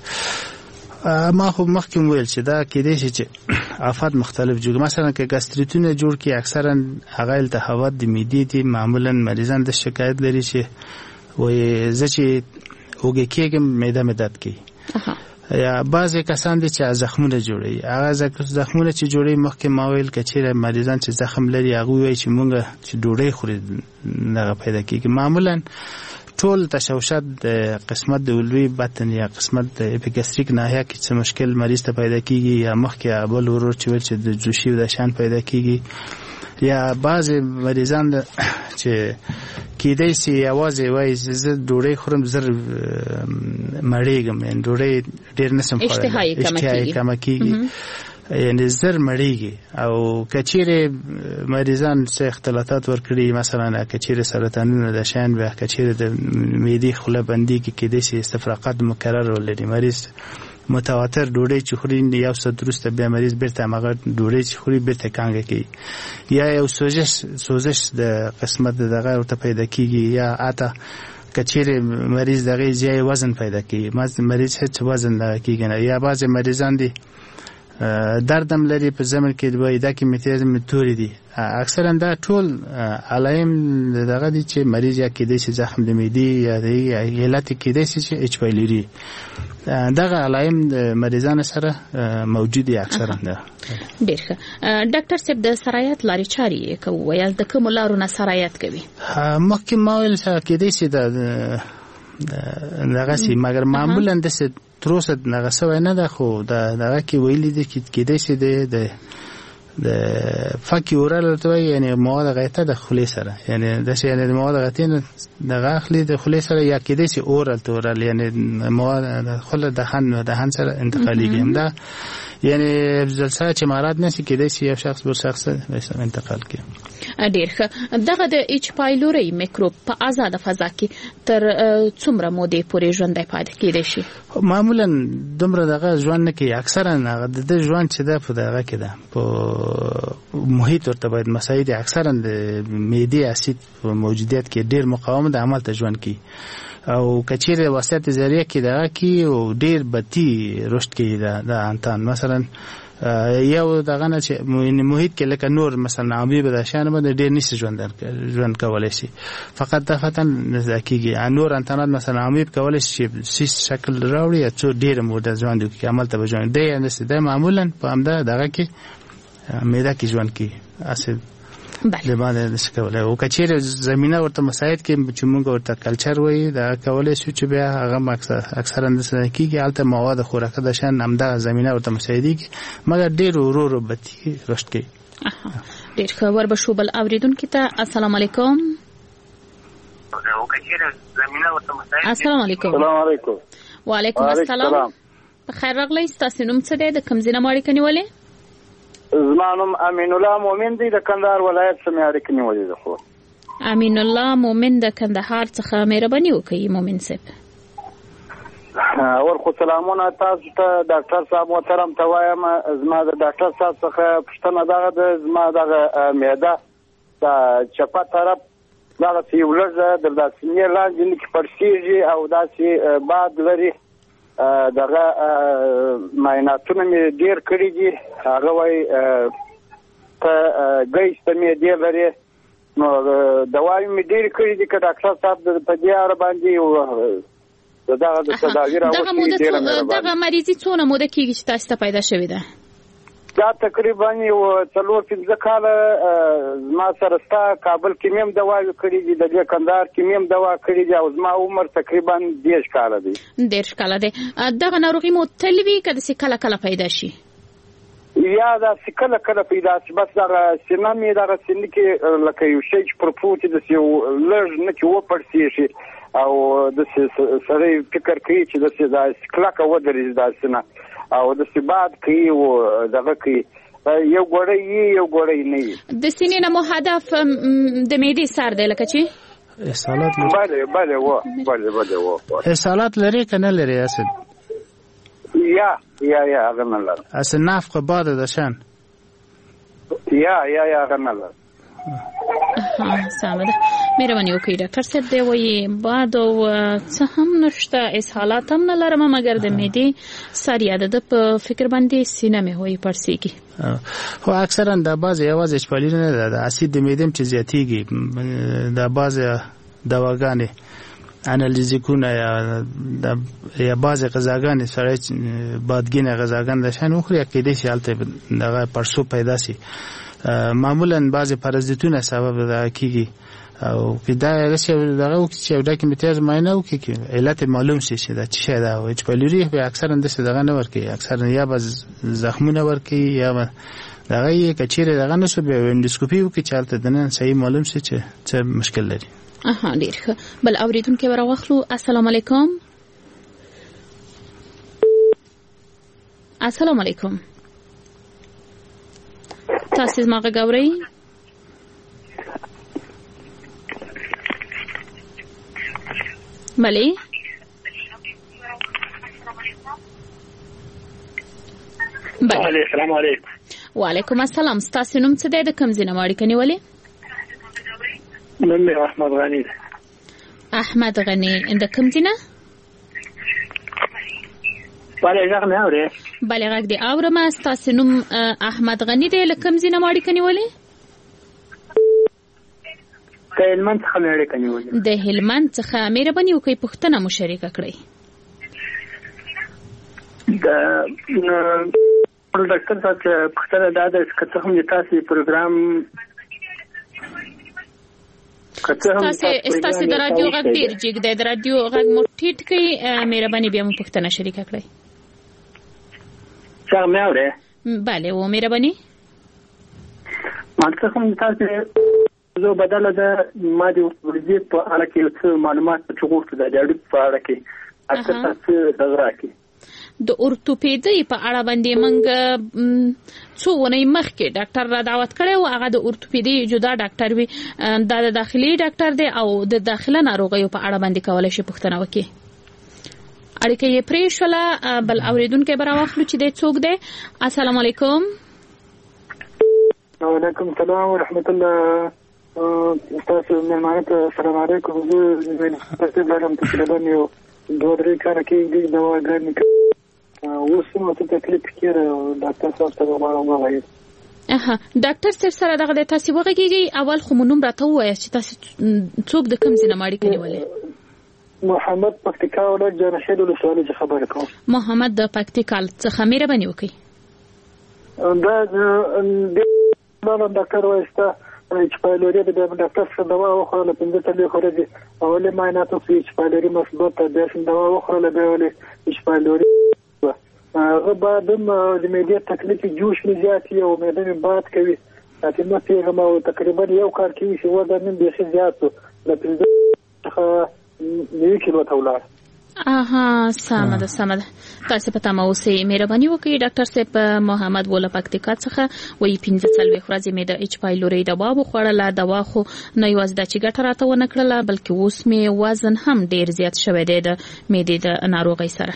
ما خو مخکې ویل چې دا کېدې شي چې افات مختلف جوړ مثلا کې ګاستریټونه جوړ کی اکثرا هغه التهابات د معدې دي معمولا مریضان د شکایت لري چې وایي چې اوګه کېږم معده مې درد کوي یا بعضی کسان دي چې زخمونه جوړي هغه زخمونه چې جوړي مخکې ماویل کچېره مریضان چې زخم لري هغه وایي چې مونږ چې ډوډۍ خوري نه پیدا کیږي معمولا ټول تشوشات د قسمت د ولوي بطن یا قسمت د اپیګاستریک ناحیه کې څه مشکل مریض ته پیدا کیږي یا مخکې ابل ورور چې د جوشي او د شان پیدا کیږي یا بعضی مریضان چې کېدای شي یوازې وایي زه ډوډۍ خورم زر مړېږم یعنی ډوډۍ ډېر نسم خوړلی اشتهای کمه کېږي یعنی زر مړېږي او کچېرې مریضان څه اختلالات ورکړي مثلا کچېرې سرطانونه د شان بیا کچېرې د معدې خوله بندي کې کېدای شي استفراغات مکرر ولري مریض متواتر ډوډۍ چې خوري یو څه درسته بیا مریض بیرته هغه ډوډۍ چې خوري بیرته کانګه کوي یا یو سوزش د قسمت دغه ورته پیدا کیږي یا اته کچېره مریض دغه ځای وزن پیدا کوي مریض هیڅ وزن نه کیږي یا بعض مریضان دي دردم لري په زمن کې دوی دا کې میتیازم توري دي اکثرا دا ټول علائم دغه دي چې مریض یا کې د زخم د معدې یا د علت کې د اچ پایلوري دغه علائم د مریضانو سره موجود دي اکثرا ده ډیر ښه ډاکټر صاحب د سرایت لاري چاري کوي یا د کوم لارو نه سرایت کوي مخکې ماول کې د دغه سي مګر معمولا د تروسه دغه سوي نه ده خو دغه کې ویلي دي کې د سي د فکی اورال ته یعنی مواد غیته د خلی سره یعنی د شی یعنی مواد غیته د غاخلی د خلی سره یا کې د سي اورال ته اورال یعنی مواد د خله د هن سره انتقالي کېم دا یعنی جلسه چې مراد نشي کې د سي یو شخص بل شخص انتقال کوي ډیر ښه دغه د اچ پایلوري میکروب په آزاد فضا کې تر څومره مودې پورې ژوند پاتې کېدای شي معمولا دومره دغه ژوند نه کوي اکثرا د ژوند چې ده په دغه کې ده په محیط ورته باید مساعد اکثرا د معدې اسید موجودیت کې ډیر مقاومت د عمل ته ژوند کوي او کچېره واسطه ذریعہ کې دغه کې او ډیر بتی رشد کوي د انتان مثلا یو دغه نه چې محیط کې لکه نور مثلا عامي بدشان باندې ډېر نشي ژوند کولای شي فقط د فتن نزدیکيږي نور انتانات مثلا عامي کولای شي سیس شکل راوړي یا څو ډېر موده ژوند کوي عمل ته ژوند دی نه ستې معمولا په همدا دغه کې معده کې ژوند کوي اسید د باندې نشکوله او کچېره زمينه ورته مساعد کې چې موږ ورته کلچر وایي دا کولای شو چې بیا هغه اکثرا د سنکیږي البته مواد خوراک د شان همدا زمينه ورته مساعديږي مګر ډېر ورو بتی رشد کوي ډېر خبر به شو بل اوریدونکو ته السلام علیکم او کچېره زمينه ورته مساعد السلام علیکم السلام علیکم وعلیکم السلام خیر راغلی تاسو نوم څه دی د کوم ځای نه اړیکه نیولې زمانم امین الله مومن دی د کندهار ولایت څخه اړیکه نیولې ده خو امین الله مومن د کندهار څخه مهرباني وکړئ مومن صاحب اول خو سلامونه تاسو ته ډاکټر صاحب محترم ته وایم. زما د ډاکټر صاحب څخه پوښتنه دغه د زما دغه معده د چپه طرف دغه یو لږه د سینې لاندې نه پړسېږي او داسې باد لري. دغه معایناتونه مې ډېر کړي دي. هغه وایي ته ګیس ته معدې لري. نو دوايي مې ډېرې کړي دي. که ډاکټر صاحب په دې اړه باندې دغه د تداوي راوستي دغه مریضي څونه موده کېږي چې تاسو ته پیدا شوې ده؟ دا تقریبا یو 4-5 کاله زما سره ستا کابل کې مې هم دواوې کړي دي، د دې کندهار کې مې هم دوا کړي دي او زما عمر تقریبا 10 کاله دی. 10 کاله دی. دغه ناروغي مو تل وي که داسې کله کله پیدا شي؟ یا داسې کله کله پیدا شي. بس دغه سینه مې دغه سینې کې لکه یو شی چې پر پروت داسې یو لږ نه کې وپړسېږي او داسې سړی فکر کوي چې داسې داسې کلکه ودرېږي دا سینه او داسې باد کوي او دغه کوي. یو ګوړی یو ګوړی نه وي. د سینې نه مو هدف د معدې سر دی لکه چې اسهالات لري؟ بله و اسهالات لري که نه لري اسد؟ یا هغه نه لري. اسد نفق باد داشتن؟ یا هغه نه لري. سمه ده. مهرباني وکړئ ډاکټر صاحب دی وایي باد او څه هم نشته، اسهالات هم نه لرم، مګر د معدې سر یا د په فکر باندې سینه مې وایي پړسېږي. خو اکثرا دا بعضې یوازې شپالي نه ده، د اسید د معدې هم چې زیاتېږي، دا بعضې دواګانې انالژیکونه یا بعضې غذاګانې سړی بادګینې غذاګانې د شیان وخوري یا کیدای شي هلته دغه پړسو پیدا شي. معمولا بعضې پرازیتونه سبب دغه کېږي او که دا دغه وکړي چې یو ډاکې متیاز معاینه وکړي چې علت معلوم شي چې دا څه شی ده. او اچ پایلوري به اکثرا داسې دغه نه ورکوي، اکثرا یا به زخمونه ورکوي یا به دغه یې که چیرې دغه نه شو بیا اندوسکوپي وکړي چې هلته دننه صحیح معلوم شي چې څه مشکل لري. ډېر ښه. بل اورېدونکی به راواخلو. السلام علیکم. السلام علیکم. تاسو زما غږ اورئ؟ بله. السلام علیکم. وعلیکم السلام. ستاسو نوم څه دی؟ د کوم ځای نه مو اړیکه نیولې؟ نوم مې احمد غني دی. احمد غني د کوم ځای نه؟ بله غږ مې اورې؟ بله غږ دې اورم. ستاسو نوم احمد غني دی، له کوم ځای نه مو اړیکه نیولې؟ د هلمند څخه مې اړیکه نیولې. د هلمند څخه. مهرباني وکړئ پوښتنه مو شریکه کړئ. ډاکټر صاحب پوښتنه دا ده چې که څه هم د تاسې پروګرام ستاسې د راډیو غږ ډېر جګ دی، د راډیو غږ مو ټیټ کړئ. مهرباني بیا مو پوښتنه شریکه کړئ. څنګه مې اورې؟ بله و مهرباني. ما څه هم تاسې زه بدله ده ما د ورځې په اړه کې څه معلومات چې غوښتو د اړیکو په اړه کې اکثر تاسو دغه راکړي. د اورتوپیدي په اړه باندې موږ څو ونې مخکې ډاکټر را دعوت کړی و. هغه د اورتوپیدي جدا ډاکټر وي، دا د داخلي ډاکټر دی او د داخله ناروغیو په اړه باندې کولی شي پوښتنه وکړي. اړیکه یې پرې شوله. بل اورېدونکی به راواخلو چې دی څوک دی. السلام علیکم. وعلیکم السلام ورحمت الله. تاسو مېلمانه ته السلام علیکم. زه تاسو لرم تقریبا یو 2-3 کاله کې د دواګانې اوس نو ته تکلیف کې ډاکټر صاحب ته وغواړم. ډاکټر صاحب سره دغه د تاسو وغږیږي. اول خو مونږ راته ووایه چې تاسو څوک د کوم ځای نه اړیکه نیولې؟ محمد پکتیکا ولایت جانشین ولسوالۍ څخه خبرې کوم. محمد د پکتیکا څخه. مهرباني وکړئ. دا ډاکټر وایسته چې پایلوري د ډاکټر څخه دوا وخوړله 15 ورځې اولې معاینات وکړي چې پایلوري مثبت ده، بیا دوا وخوړله بیا ولې چې پایلوري هغه بعد هم د معدې تکلیف جوش مې زیات وي او معده مې باد کوي. لکن ما پیغام او تقریبا یو کار کوي چې وزن مې بیخي زیات و له 15 څخه 9 کیلو ته ولاړ. سمه تاسو په تمه اوسئ. مهرباني وکړئ ډاکټر صاحب محمد بوله پکتیکا څخه وایي 15 ورځې مې د اچ پایلوري دوا وخوړله. دوا خو نه یوازې د چې ګټه راته ونه کړله بلکې اوس مې وزن هم ډیر زیات شوی دی د معدې د ناروغۍ سره.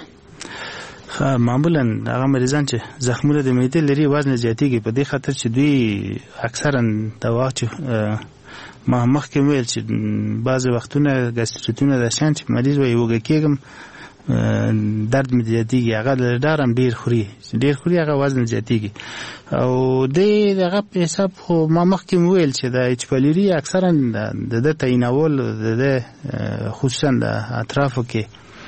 معمولا هغه مریضان چې زخمونه د معدې لري وزن زیاتېږي په دې خاطر چې دوی اکثرا دوا چې ما مخکې ویل چې بعضې وختونه ګاستریټونه د شان چې مریض وایي وږی کېږم درد مې زیاتېږي هغه ډارم ډېر خوري هغه وزن زیاتېږي او دغه په حساب خو ما مخکې ویل چې د اچ پایلوري اکثرا د تعینول د خصوصا د اطرافو کې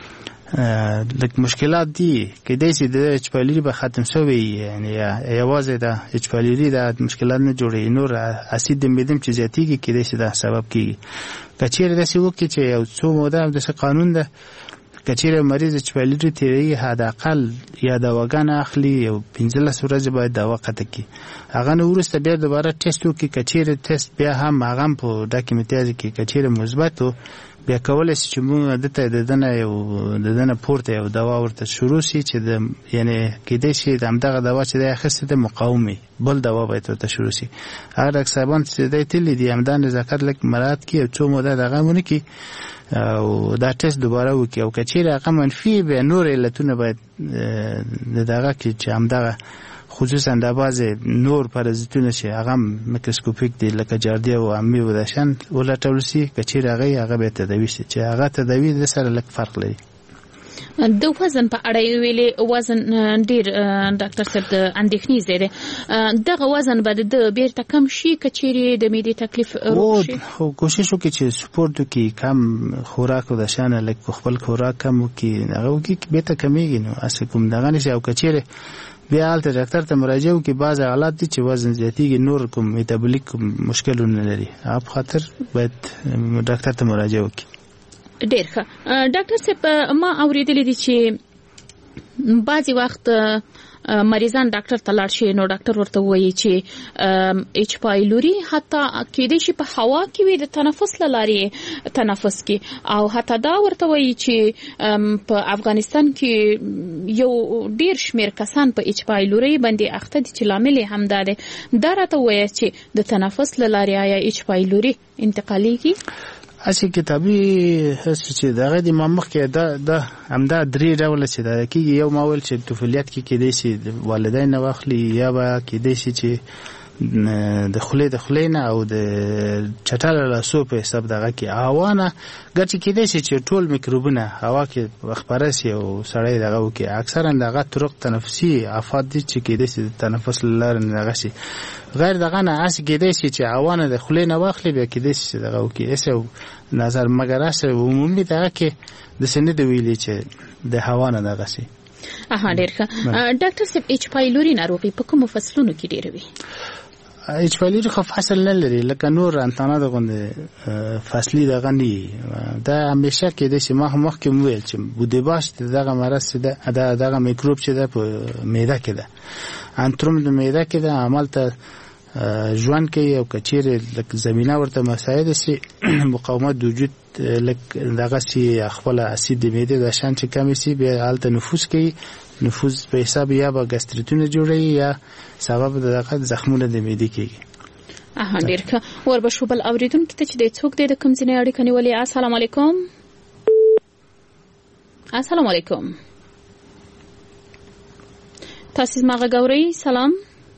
لکه مشکلات دي کېدای شي د اچ پایلوري به ختم شوی یعنی یوازې د اچ پایلوري د مشکلات نه جوړي نور اسید د معدې چې زیاتېږي کېدای شي دا سبب کیږي. کچېر داسې وکړي چې یو څو موده د قانون ده کچېر مریض اچ پایلوري تیری حد اقل یا دواګان اخلي یو 15 ورځې باید دوا قطع کړي. هغه نو وروسته بیا دوباره ټیسټ وکړي. کچېر ټیسټ بیا هم هغه په ډاکیومنټیز کې کچېر مثبت بیا کولای شي چې موږ د دنه پورته یو دوا ورته شروع شي چې د یعنی کېدای شي د همدغه دوا چې د اخیسته د مقاومي بل دوا باید ورته شروع شي. هغه ډاکټران چې د تل دي همدان نزاکت لک مراد کې څو موده دغه مونږ کې او دا ټیسټ دوباره وکړي او کچېره هغه منفي به نور علتونه باید دغه کې چې همدغه خصوصا د بازه نور پرازیتونه چې هغه میکروسکوپیک دي لکه جاردیا او امی وداشن ولټول شي کچېره هغه به تداوی شي چې هغه تداوی د سره لک فرق لري. د وزن په اړه ویلې وزن ډیر ډاکټر صاحب د اندېښنې زیاده دغه وزن به د بیرته کم شي کچېره د معدې تکلیف وشي. خو کوشش وکړي چې سپورت وکړي کم خوراک وداشن لک خپل خوراک کم وکړي هغه وکړي به ته کمیږي نو اسه کوم دغه نشي او کچېره بیا الته ډاکټر ته مراجعه وکړي. بعض حالات دي چې وزن زیاتېږي نور کوم میټابولیک مشکلونه لري په خاطر باید ډاکټر ته مراجعه وکړي. ډېر ښه ډاکټر صاحب ما اوریدلې دي چې بعضی وخت مریضان ډاکټر ته لاړ شي نو ډاکټر ورته وایي چې اچ پایلوري حتی کېدای شي په هوا کې وي د تنفس لارې تنفس کې او حتی دا ورته وایي چې په افغانستان کې یو ډیر شمیر کسان په اچ پایلوري باندې اخته دي چې لامل هم دا راته وایي چې د تنفس لارې آیا اچ پایلوري انتقاليږي. اسی کتابي چې دغه د مخ کې دا همدا درې ډول چې دا کیږي. یو ماول چې طفولیت کې کېدای شي والدین واخلي یا به کېدای شي چې د خلینا او د چټل لاسو په حساب دغه کې هوانه ګټه کېدای شي چې ټول میکروبونه هوا کې خبره شي او سړی دغه وکي اکثرا دغه طرق تنفسي افات دي چې کېدای شي تنفس لاره نه غشي غیر دغه نه اس کېدای شي چې هوانه د خلینا واخلي به کېدای شي دغه وکي اسه نظر مګر اسه عمومي دغه کې د سند ویلي چې د هوانه دغه شي. ډېر ښه ډاکټر صاحب اچ پایلوري ناروغي په کوم فصلونو کې ډېر وي؟ اچ پایلوري خو فصل نه لري لکه نور انتانه دغه فصلي دغه نه دا همیشه کې د شمه مخکې ویل چې بوده باش دغه مرض دغه میکروب چې د معده کې ده انتروم د معده کې ده عملته ژوند کوي او کچېره لکه زمينه ورته مساعده شي مقاومت د وجود لکه دغه سي خپل اسید د معده د شان چې کم شي به حالت نفوذ په حساب یا به ګاستریټونه جوړي یا سبب دغه زخمونه د معده کېږي. ډېر ښه وربشو بل اوریدونکو ته چې د څوک د کوم ځای اړیکه نیولې. السلام علیکم. السلام علیکم تاسو زما غوړی سلام.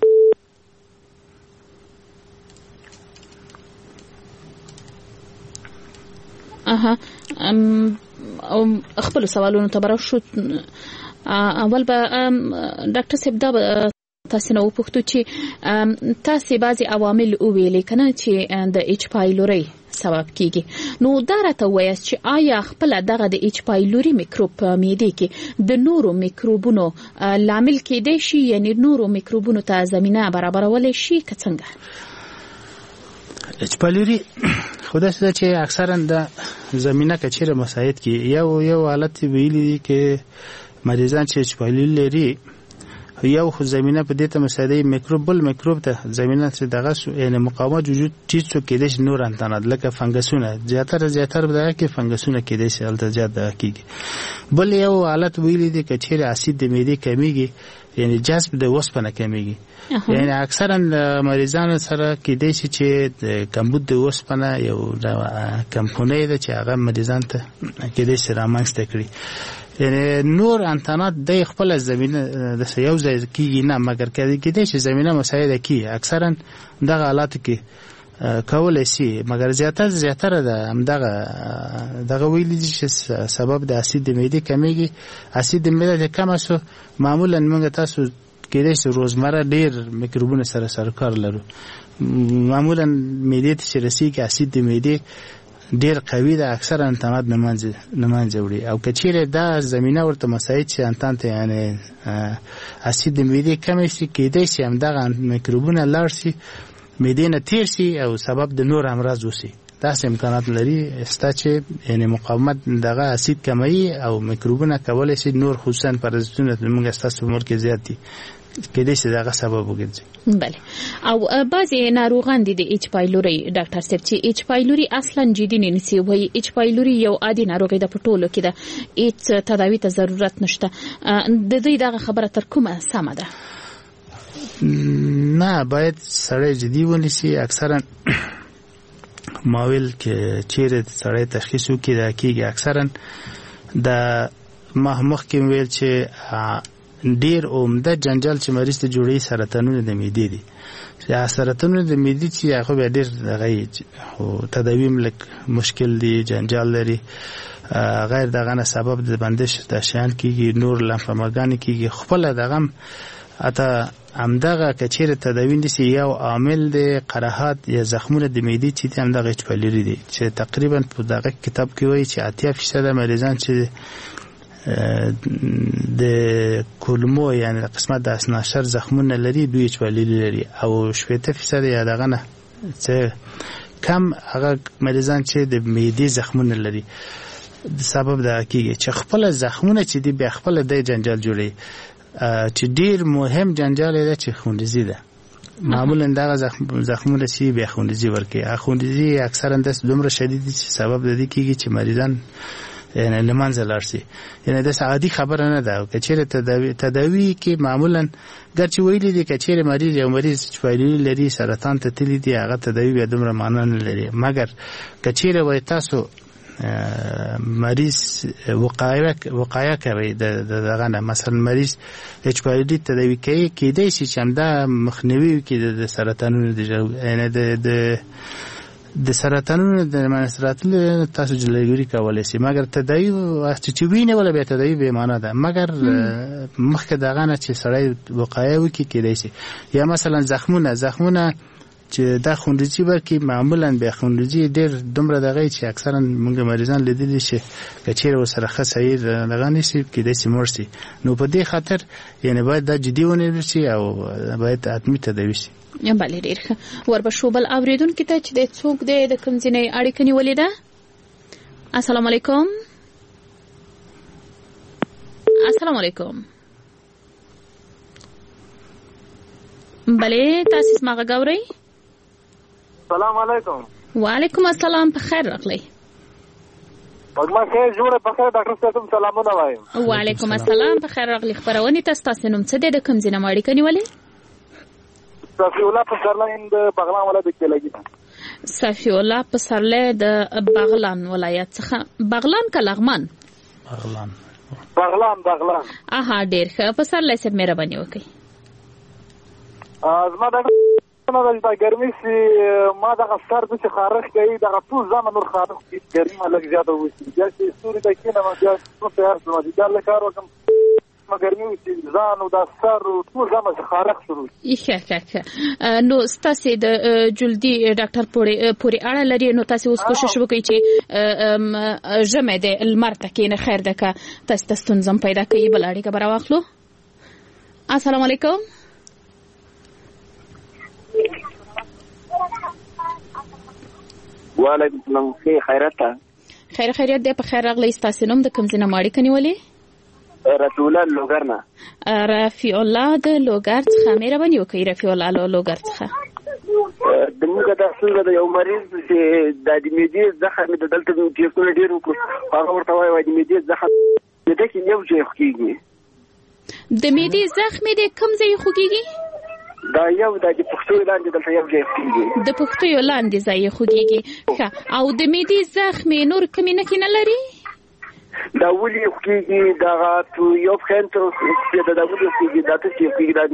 خپل سوالونو ته برابر شو. اول به ډاکټر صاحب دا تاسو نو پوښتنه چې تاسو بعضي عوامل ویلې کنه چې د اچ پایلوري سبب کیږي نو دا راته وایي چې آیا خپل دغه د اچ پایلوري میکروب معده کې د نورو میکروبونو لامل کېدای شي یعنی نورو میکروبونو ته زمينه برابرول شي که څنګه؟ اچ پایلوري خدای سره چې اکثرا د زمينه کچېره مساعد کی یو حالت ویلي کې مریضان چې اچ پایلوري لري یو خو زمينه په دې ته مساعده میکروب بل میکروب ته زمينه چې دغه یعنی مقاومت وجود چیز څو کېدې شي نور انتانات لکه فنګسونه زیاتره دغه کې فنګسونه کېدې شي الته زیات دغه کېږي. بل یو حالت ویلې دي کچېره اسید د معدې کمیږي یعنی جذب د اوسپنه کمیږي. یعنی اکثرا مریضانو سره کېدې شي چې د کمبود د اوسپنه یو کمپونی ده چې هغه مریضان ته کېدې شي رامنځته کړي. یعنی نور انتانات د خپل زمينه د یو ځای کېږي نه مګر کېدې شي زمينه مساعده کوي اکثرا دغه حالات کې کولای شي مګر زیاتره ده دغه ویلي چې سبب د اسید د معدې کمیږي. اسید د معدې کم شو معمولا موږ تاسو کېدای شي روزمره ډیر میکروبونه سره کار لرو. معمولا معدې ته چې رسیږي اسید د معدې ډیر قوي ده اکثر انتانات نمانځي وړي او کچېره دا زمينه ورته مساعد شي انتانته یعنی اسید د معدې کم شي کېدای شي هم دغه میکروبونه لاړ شي معدې نه تیر شي او سبب د نور امراض وشي. دا امکانات لري استا چې یعنی مقاومت دغه اسید کموي او میکروبونه کولای شي نور خصوصا پرازیتونه موږ استاسو عمر کې زیات دي کېدای شي دغه سبب وګرځي. بله او بعضی ناروغان دي د اچ پایلوري ډاکټر صاحب چې اچ پایلوري اصلا جدي نه نسی وایي اچ پایلوري یو عادي ناروغي د پټولو کې ده اچ تداوی ته ضرورت نشته. د دې دغه خبره تر کومه سمه ده؟ نه باید سړی جدي ونیسي. اکثرا ماویل کې چیرې سړی تشخیص وکړي دا کېږي اکثرا د مخ کې ویل چې ډیر عمده جنجال چې مریض ته جوړي سرطانونه د معدې دي. یا سرطانونه د معدې چې هغه به ډیر دغه او تداوی ملک مشکل دي جنجال لري غیر دغه نه سبب د بندش د شان کېږي نور لمفماګان کېږي خپل دغه اته همدغه کچېره تداوی دي یو عامل د قرحات یا زخمونه د معدې چې همدغه اچ پایلوري دي چې تقریبا په دغه کتاب کې وایي چې 80% مریضان چې د کولمو یعنی قسمت د اسناشر زخمونه لري دوی اچ پایلوري لري او 70% یا دغه نه چې کم هغه مریضان چې د معدې زخمونه لري سبب دا کېږي چې خپل زخمونه چې دی به خپل د جنجال جوړي چې ډیر مهم جنجال دی چې خوندزي ده. معمولا دغه زخمونه چې به خوندزي ورکي خوندزي اکثرا د دومره شدید دي چې سبب د دې کېږي چې مریضان یعنی لمنځه لاړ شي. یعنی د عادي خبره نه ده کچېره تداوی کې معمولا ګرچې ویلي دي کچېره مریض چې پایلوري لري سرطان ته تللی دي هغه تداوی به دومره معنا نه لري مګر کچېره وای تاسو مریض وقایه کوي دغه نه مثلا مریض اچ پایلوري تداوی کوي کېدای شي چې همدا مخنیوي کې د سرطانونو یعنی د سرطانونو د منسراتل تاسو جلوګیری کولای شي مګر تداوی چې وینه ولا به تداوی به معنا ده مګر مخکې دغه نه چې سړی وقایه وکړي کېدای شي. یا مثلا زخمونه چې د خوندزي ورکی معمولا به خوندزي ډېر دومره دغه چې اکثرا موږ مریضان لیدلی شي کچېره وسره خاصه دغه نشي کېدای شي مرسي. نو په دې خاطر یعنی باید د جدي ونیول شي او باید اتمی تداوی شي. بله ډېر ښه. وربشو بل اوریدونکو ته چې د څوک د کوم ځای اړیکه نیولې ده. السلام علیکم. السلام علیکم. بله تاسو ما غوړی. السلام علیکم. وعلیکم السلام. په خیر راغلی. ما خیر جوړه په خیر ډاکټر صاحب سلامونه وایم. وعلیکم السلام. په خیر راغلی. خبرونه تاسو نوم څه د کوم ځای اړیکه نیولې؟ صفی الله پسرلی د بغلان ولایت کې لګی. صفی الله پسرلی د بغلان ولایت څخه. بغلان که لغمان؟ بغلان. اها ډیر ښه. پسرلی صاحب مهرباني وکړئ. زما دا ګرمي سي ما دا سر د خارخ کوي دا ټول ځما نور خارخ کوي ګرمي لږ زیاته وي چې سوري د کینه ما بیا څه هر څه دي دا کار وکم ما ګرمي سي ځان او دا سر ټول ځما خارخ شروع. ښه نو تاسو د جلدی ډاکټر پوري اړه لري نو تاسو اوس کوشش وکړئ چې جمع د المرته کې نه خیر ده که تاسو ستونزم پیدا کوي بل اړیکه برا واخلو. السلام علیکم. وعلیکم السلام. خیریت ده. خیریت ده. په خیر راغلی. تاسو نوم د کوم ځای نه اړیکه نیولې؟ رفیع الله لوګر نه. رفیع الله د لوګر څخه مهرباني وکړئ. رفیع الله لوګر څخه د موږ د څنګه د یو مریض چې د معدې زخم د دلته د ټیسټونو ډیر وکړو هغه ورته وایي د معدې زخم د دې یو ځای خوږي. د معدې زخم د کوم ځای خوږي؟ دا یو د پښتو لاندې دلته یو ځای خوږي. د پښتو لاندې ځای خوږي. او د معدې زخم نور کوم نه لري؟ دا ولي خوږي دا تو یو خنتر چې دا ولي خوږي دا ته چې خوږي دا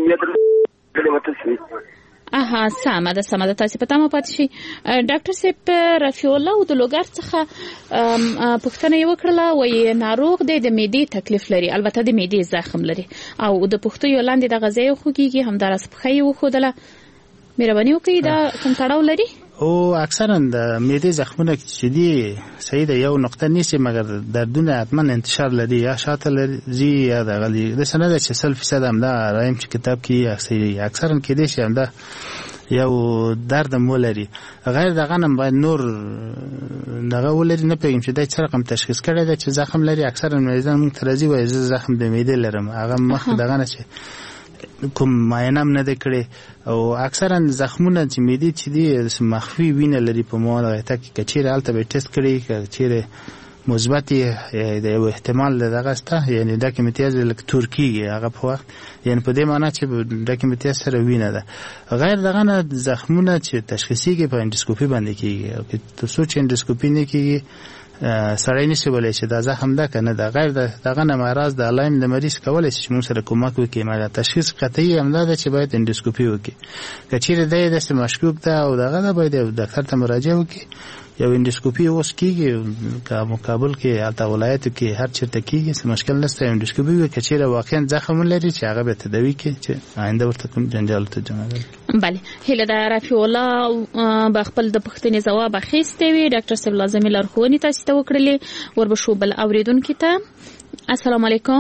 معدې سمه ده تاسو په تمه پاتې شي. ډاکټر صاحب رفیع الله د لوګر څخه پوښتنه یې وکړه وایي ناروغ دی د معدې تکلیف لري البته د معدې زخم لري او د پښتو یو لاندې د غذای خوږیږي همدارس پخې وخودله مهرباني وکړئ دا کوم تړاو لري؟ او اکثرا د معدې زخمونه چې دي صحیح ده یو نقطه نیسي مګر دردونه حتما انتشار لري یا شاته لري یا د غلي د سند چې 100% هم دا رایم چې کتاب کې اکثرا کې دي چې هم دا یو درد مولري غیر دغه نم باید نور دغه ولري نه پیږم چې د څه رقم تشخیص کړی دا چې زخم لري اکثرا مریضان موږ ترازی وایي زخم د معدې لرم هغه مخ دغه نه چې کوم معاینه نه د کړي او اکثرا زخمونه چې معدې چې دي مخفي وینه لري په مواد غیته کې کچیر الته به ټیسټ کړي کچیر مثبت د یو احتمال دغه ستا یعنی د کمیټیاز الکتور کیږي هغه په وخت یعنی په دې معنی چې د کمیټیاز سره وینه ده غیر دغه نه زخمونه چې تشخیصي کې په اندوسکوپي باندې کیږي او که تاسو چې اندوسکوپي نه کیږي سړی نشي ولای چې دا زخم ده کنه دا غیر دغه نه مرز د الایم د مریض کولای شي موږ سره کومک وکړي مګر تشخیص قطعي هم ده چې باید اندوسکوپي وکړي کچیر د دې مشکوک ده او دغه ده باید ډاکټر ته مراجعه وکړي یو اندوسکوپي اوس کیږي کابل کې الته ولایت کې هر چیرته کیږي څه مشکل نشته اندوسکوپي وکړي چې واقعا زخم لري چې هغه به تداوی کې چې آینده ورته کوم جنجال ته جوړوي. بله هله د رفیع الله بخپل د پښتنې جواب اخیسته وی ډاکټر صاحب لازمي لارښوونې تاسو ته وکړلې وربشو بل اوریدونکو ته السلام علیکم.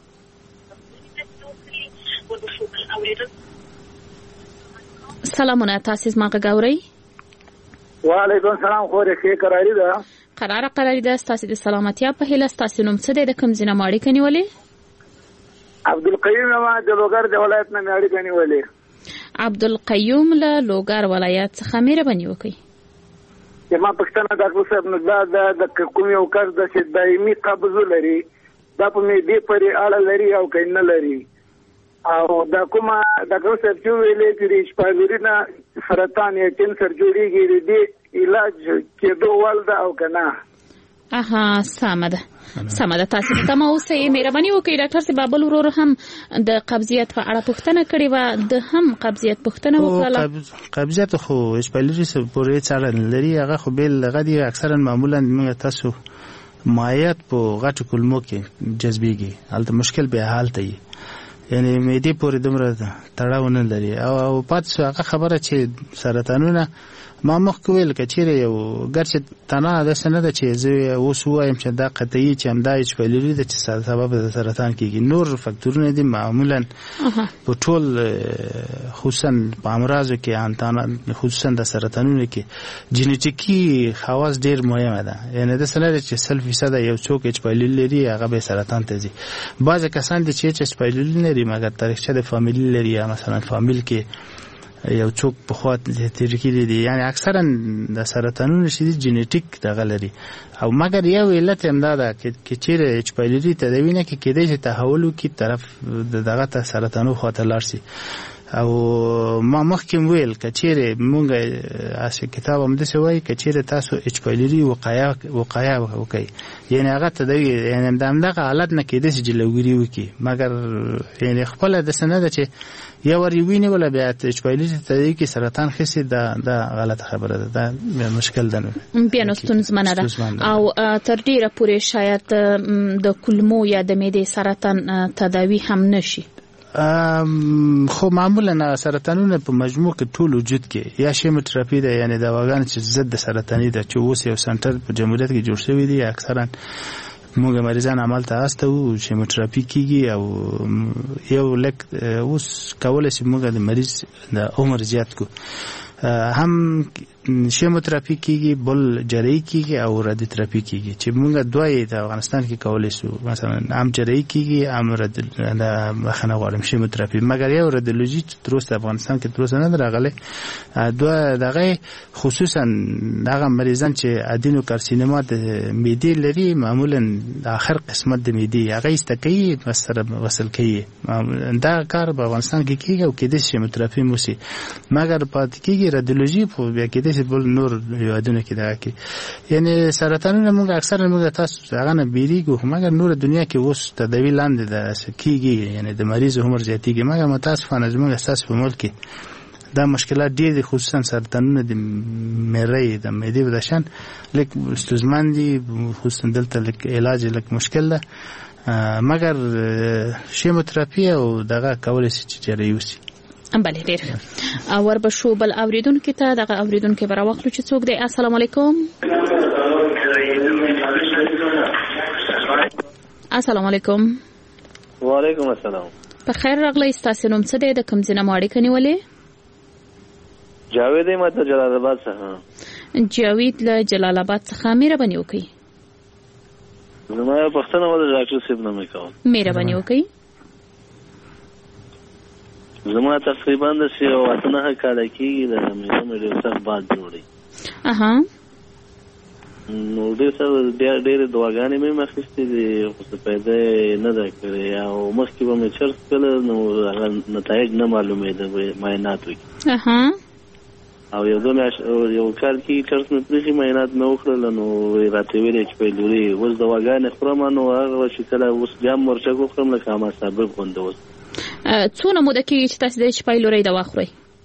سلامونه تاسو ما غوړی. وعلیکم السلام خوري کې قراری ده تاسو د سلامتیا په هله تاسو نوم څه د کوم ځنه ماړی کنيولې؟ عبدالقیوم ما د لوګر د ولایت نه ماړی کنيولې. عبدالقیوم له لوګر ولایت څخه مهرباني وکړئ. ما پښتنه ډاکټر صاحب نو دا د کوم یو کار د دایمي قبض لري دا په دې پرې اړه لري او کینه لري او دا کومه ډاکټر صاحب چې ویلې چې شپږورينا سرطان یې کینسر جوړیږي دې علاج کېدو ولدا او کنه. سمه ده تاسو ته مو سه مهرباني وکړئ ډاکټر صاحب بابل ورور هم د قبضیت په اړه پوښتنه کړې و د هم قبضیت پوښتنه وکړه. قبضیت خو اسپایلری سره پورې څارل لري هغه خو بیل غدي اکثرا معمولا موږ تاسو مایعات په غټو کلمو کې جذبيږي البته مشکل به حالت دی یعنی معدې پورې دومره تړاو نه لري او پاتې هغه خبره چې سرطانونه ما مخکې ویل کچېره یو ګرچې تنه د سند چې زه اوس وایم چې دا قطعي چې هم دا اسپایلری د سبب د سرطان کېږي نور فاکتورونه دي معمولا په ټول خصوصا په امراضو کې انتانه خصوصا د سرطانونو کې جینیټیکي خواص ډیر مهمه ده یعنی د سند چې 100% یو څوک اسپایلری لري هغه به سرطان ته ځي بعض کسان دي چې اسپایلری لري مګر تاریخچه د فامیلی لري یا مثلا فامیل کې یو څوک په خواط ترکی دي یعنی اکثرا د سرطانونو شدید جینیټیک دغه لري او مګر یو علت هم دا ده چې چیرې اسپایلری تداوی نه کېدای شي تحول کی طرف دغه ته سرطانو خاطر لارسي او ما مخکې ویل کچېره مونږ اسې کتاب هم د سوي کچېره تاسو اسپایلری وقایع وکي یعنی هغه تداوی یعنی دغه حالت نه کېدای شي جلوګری وکي مګر یعنی خپل د سند چې یو ریوینه ولا بیا اسپایلری تداوی کې سرطان خسي دا غلط خبره ده دا مشکل ده بیا نو ستونزمنه ده او تر ډیره پورې شاید د کولمو یا د معدې سرطان تداوی هم نشي خو معمولا سرطانونه په مجموع کې ټول وجود کې یا شیموتراپي ده یعنی دواګان چې ضد سرطاني ده چې اوس یو سنټر په جمهوریت کې جوړ شوی دی اکثرا موږ مریضان عمل ته استو شیموتراپي کیږي او یو لک اوس کولای شي موږ د مریض د عمر زیات کو هم شیموتراپي کیږي بل جراحي کیږي او رادیوتراپي کیږي چې موږ دوی د افغانستان کې کولای شو مثلا عام جراحي کیږي عام مخنه غواړم شیموتراپي مګر یو رادیولوژي تر اوسه افغانستان کې تر اوسه نه راغله دوه دغه خصوصا دغه مریضان چې ادینو کارسینوما د معدې لري معمولا د اخر قسمت د معدې هغه استکي سره وصل کوي دا کار په افغانستان کې کیږي او کې د شیموتراپي موسی مګر پات کیږي رادیولوژي په بیا کې د بل نور یادونه کې دا کې یعنی سرطانونه موږ اکثر موږ تاسو هغه نه بیریږو مګر نور دنیا کې اوس تداوی لاندې د کیږي یعنی د مریض عمر زیاتیږي مګر متاسفانه زموږ اساس په ملک کې دا مشکلات ډېر دي خصوصا سرطانونه د مری د معدې ودشن لیک ستونزمن دي خصوصا دلته لیک علاج لیک مشکل ده مګر شیموتراپي او دغه کولای شي چې جراحي وشي بله ډیر اور به شو بل اوریدونکو ته دغه اوریدونکو برا وخت چې څوک دی السلام علیکم السلام علیکم وعلیکم السلام په خیر راغلی تاسو نوم څه دی د کوم ځای نه ماړی کنيولې جاوید احمد جلال آباد څخه جاوید له جلال آباد څخه مهرباني وکړئ زما پښتنه ول ډاکټر صاحب نه میکاو مهرباني وکړئ زما تقریبا د 9 کال کېږي د مې ډېر سخت باد جوړي اها نو ډېر سره ډېر دواګانې مې مخکې دي خو پیدا نه ده کړې او مخکې به مې چرس کړل نو نتایج نه معلومېده معایناتو کې اها او یو کال کې چرس مې پرېښي معاینات مې وکړل نو راته ویلې چې پیلوري اوس دواګانې خورم نو هغه چې کله اوس بیا مرچک وخورم لکه ما سبب غونډه اوس څونه موده کې چې تاسو د شپایلوري دوا خورئ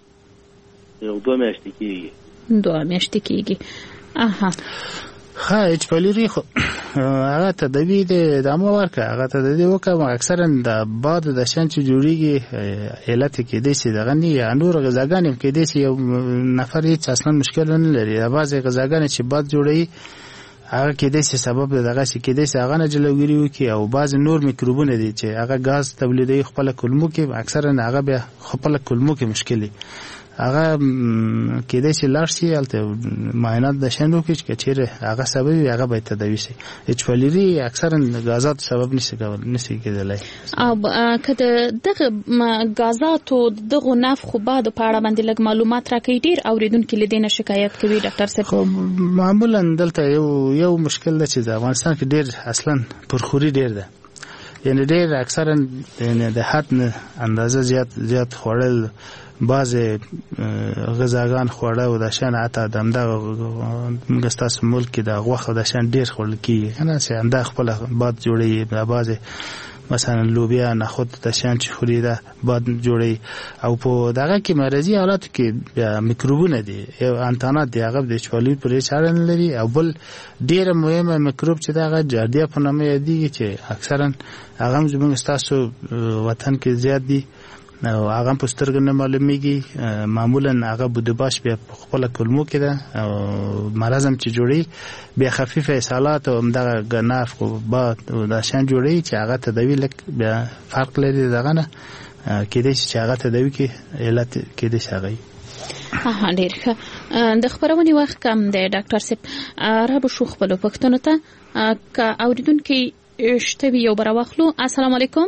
یو 2 میاشتې کېږي 2 میاشتې کېږي اها ها شپایلوري خو هغه تداوی د امو ورکه هغه تداوی وکړه اکثرا د باد د شان چې جوړیږي علت کې د سي دغه نه نور غذاګانې کې د سي یو نفر هیڅ اصلا مشکل نه لري د بعضي غذاګانې چې باد جوړي هغه کې د سي سبب دغه شي کې د سي هغه نه جلوګيري وکي او بعض نور میکروبونه دي چې هغه غاز تولیدي خپل کلمو کې اکثرا هغه به خپل کلمو کې مشکلي هغه کې د سي لارسي الته معاینات د شنو کې چې چیرې هغه سبب هغه به تداوی شي اچولري اکثرا غازات سبب نشي کېدلای او کله دغه غازاتو دغه نفخ بعد په اړه باندې لږ معلومات راکړي ډیر اوریدونکو لیدنه شکایت کوي ډاکټر صاحب معمولا دلته یو مشکل ده چې د افغانستان کې ډیر اصلا پرخوري ډیر ده یعنی ډیر اکثرا د حد اندازه زیات خوړل بعض غذاګان خوړه او د شان عته دمده مګستاس ملک د غوخه د شان ډیر خورل کیږي کنه چې انده خپل باد جوړي د بعض مثلا لوبیا نه خود د شان چې خوري ده باد جوړي او په دغه کې مرضی حالات کې میکروبونه دي یو انتانات دی هغه د چوالي پرې چارن لري او بل ډیر مهمه میکروب چې دغه جاردیا په نامه یادېږي چې اکثرا هغه زموږ تاسو وطن کې زیات دي او هغه په سترګو نه معلومیږي معمولا هغه بودباش بیا خپل کلمو کې ده او مرزم چې جوړي بیا خفیف اصالات او دغه غناف خو با د شان جوړي چې هغه تداوی لک بیا فرق لري دغه نه کې د چې هغه تداوی کې علت کې د شغی ها ډیر د خبرونې وخت کم دی ډاکټر صاحب را به شو خپل پښتون ته کا اوریدونکو شته یو بر واخلو السلام علیکم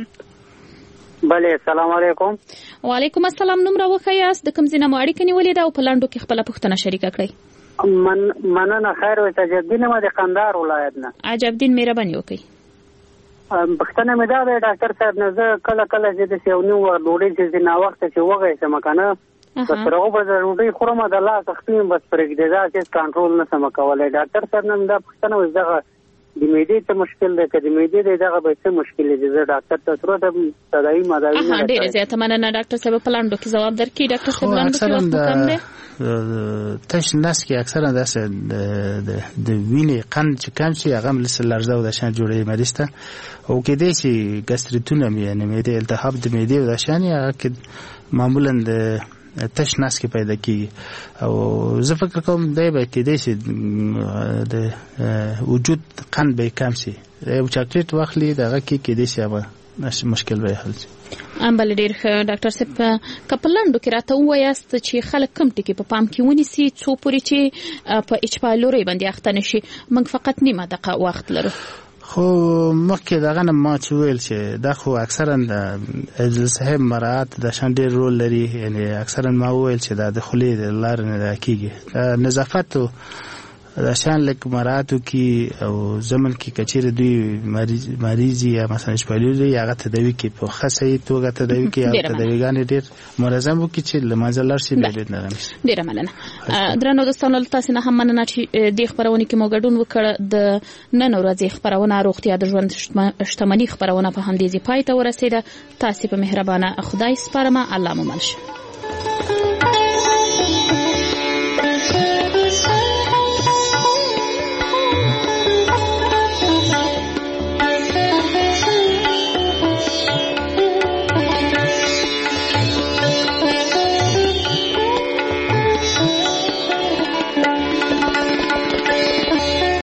بله السلام علیکم وعلیکم السلام نوم راوخیاست د کوم ځای ماړی کني ولې دا په لاندو کې خپل پښتنه شریکه کړی مننه خیر او تجدید ما د قندهار ولایت نه عجب دین مهرباني وکي پښتنه مې دا د ډاکټر صاحب نه کله چې د سیونی و ډوډۍ چې نه وخت چې وغه سم کنه بس راو به ډوډۍ خورم د لاس خپل بس پرېږدي دا چې کنټرول نه سم کولای ډاکټر صاحب نن دا پښتنه وزغه د میډي ته مشکل ده کله میډي دغه به څه مشکل دي زه ډاکټر ته تر اوسه تداوی مداوی نه ډېر زیاته مننه ډاکټر صاحب په لاندو کې جواب درکړي ډاکټر صاحب لاندو کې وخت کم دی تاسو ناس کې اکثرا د وینې قند چې کم شي هغه مثل لرزه او د شان جوړي مریض ته او کې دي چې ګاستریټونه یعنی معده التهاب د معده او د شان هغه کې معمولا د تش ناس کې پیدا کیږي او زه فکر کوم دای به کې دي چې د وجود قند به کم شي او چاکلیټ واخلي دغه کې دي چې هغه مشکل به حل شي بل ډیر ډاکټر صاحب کپلندو کې راته وایاست چې خلک کم ټکی په پام کې ونیسي څو پورې چې په اچپالوري باندې اخته نشي موږ فقط نیمه دقیقه وخت لرو خو مخکې دغه نه ما چې ویل چې دا خو اکثرا د صحیح مراعات د شان ډیر رول لري یعنی اکثرا ما ویل چې د خولې د لار نه کیږي نظافت د شان لک مراتو کې او زمن کې کچېره دوی مریضي یا مثلا شپږلې هغه تدوي کې په خاصه توګه تدوي کې هغه تدویګان ډیر منظم وکړي چې لمازلار شي د دې نه ډیر مننه درنو دوستانو تاسو نه هم مننه چې د خبرونه کې مو ګډون وکړ د نن ورځې خبرونه روغتیا د ژوند شتمنۍ خبرونه په همدې ځای پای ته ورسېده تاسو په مهربانه خدای سپارم الله مو منشه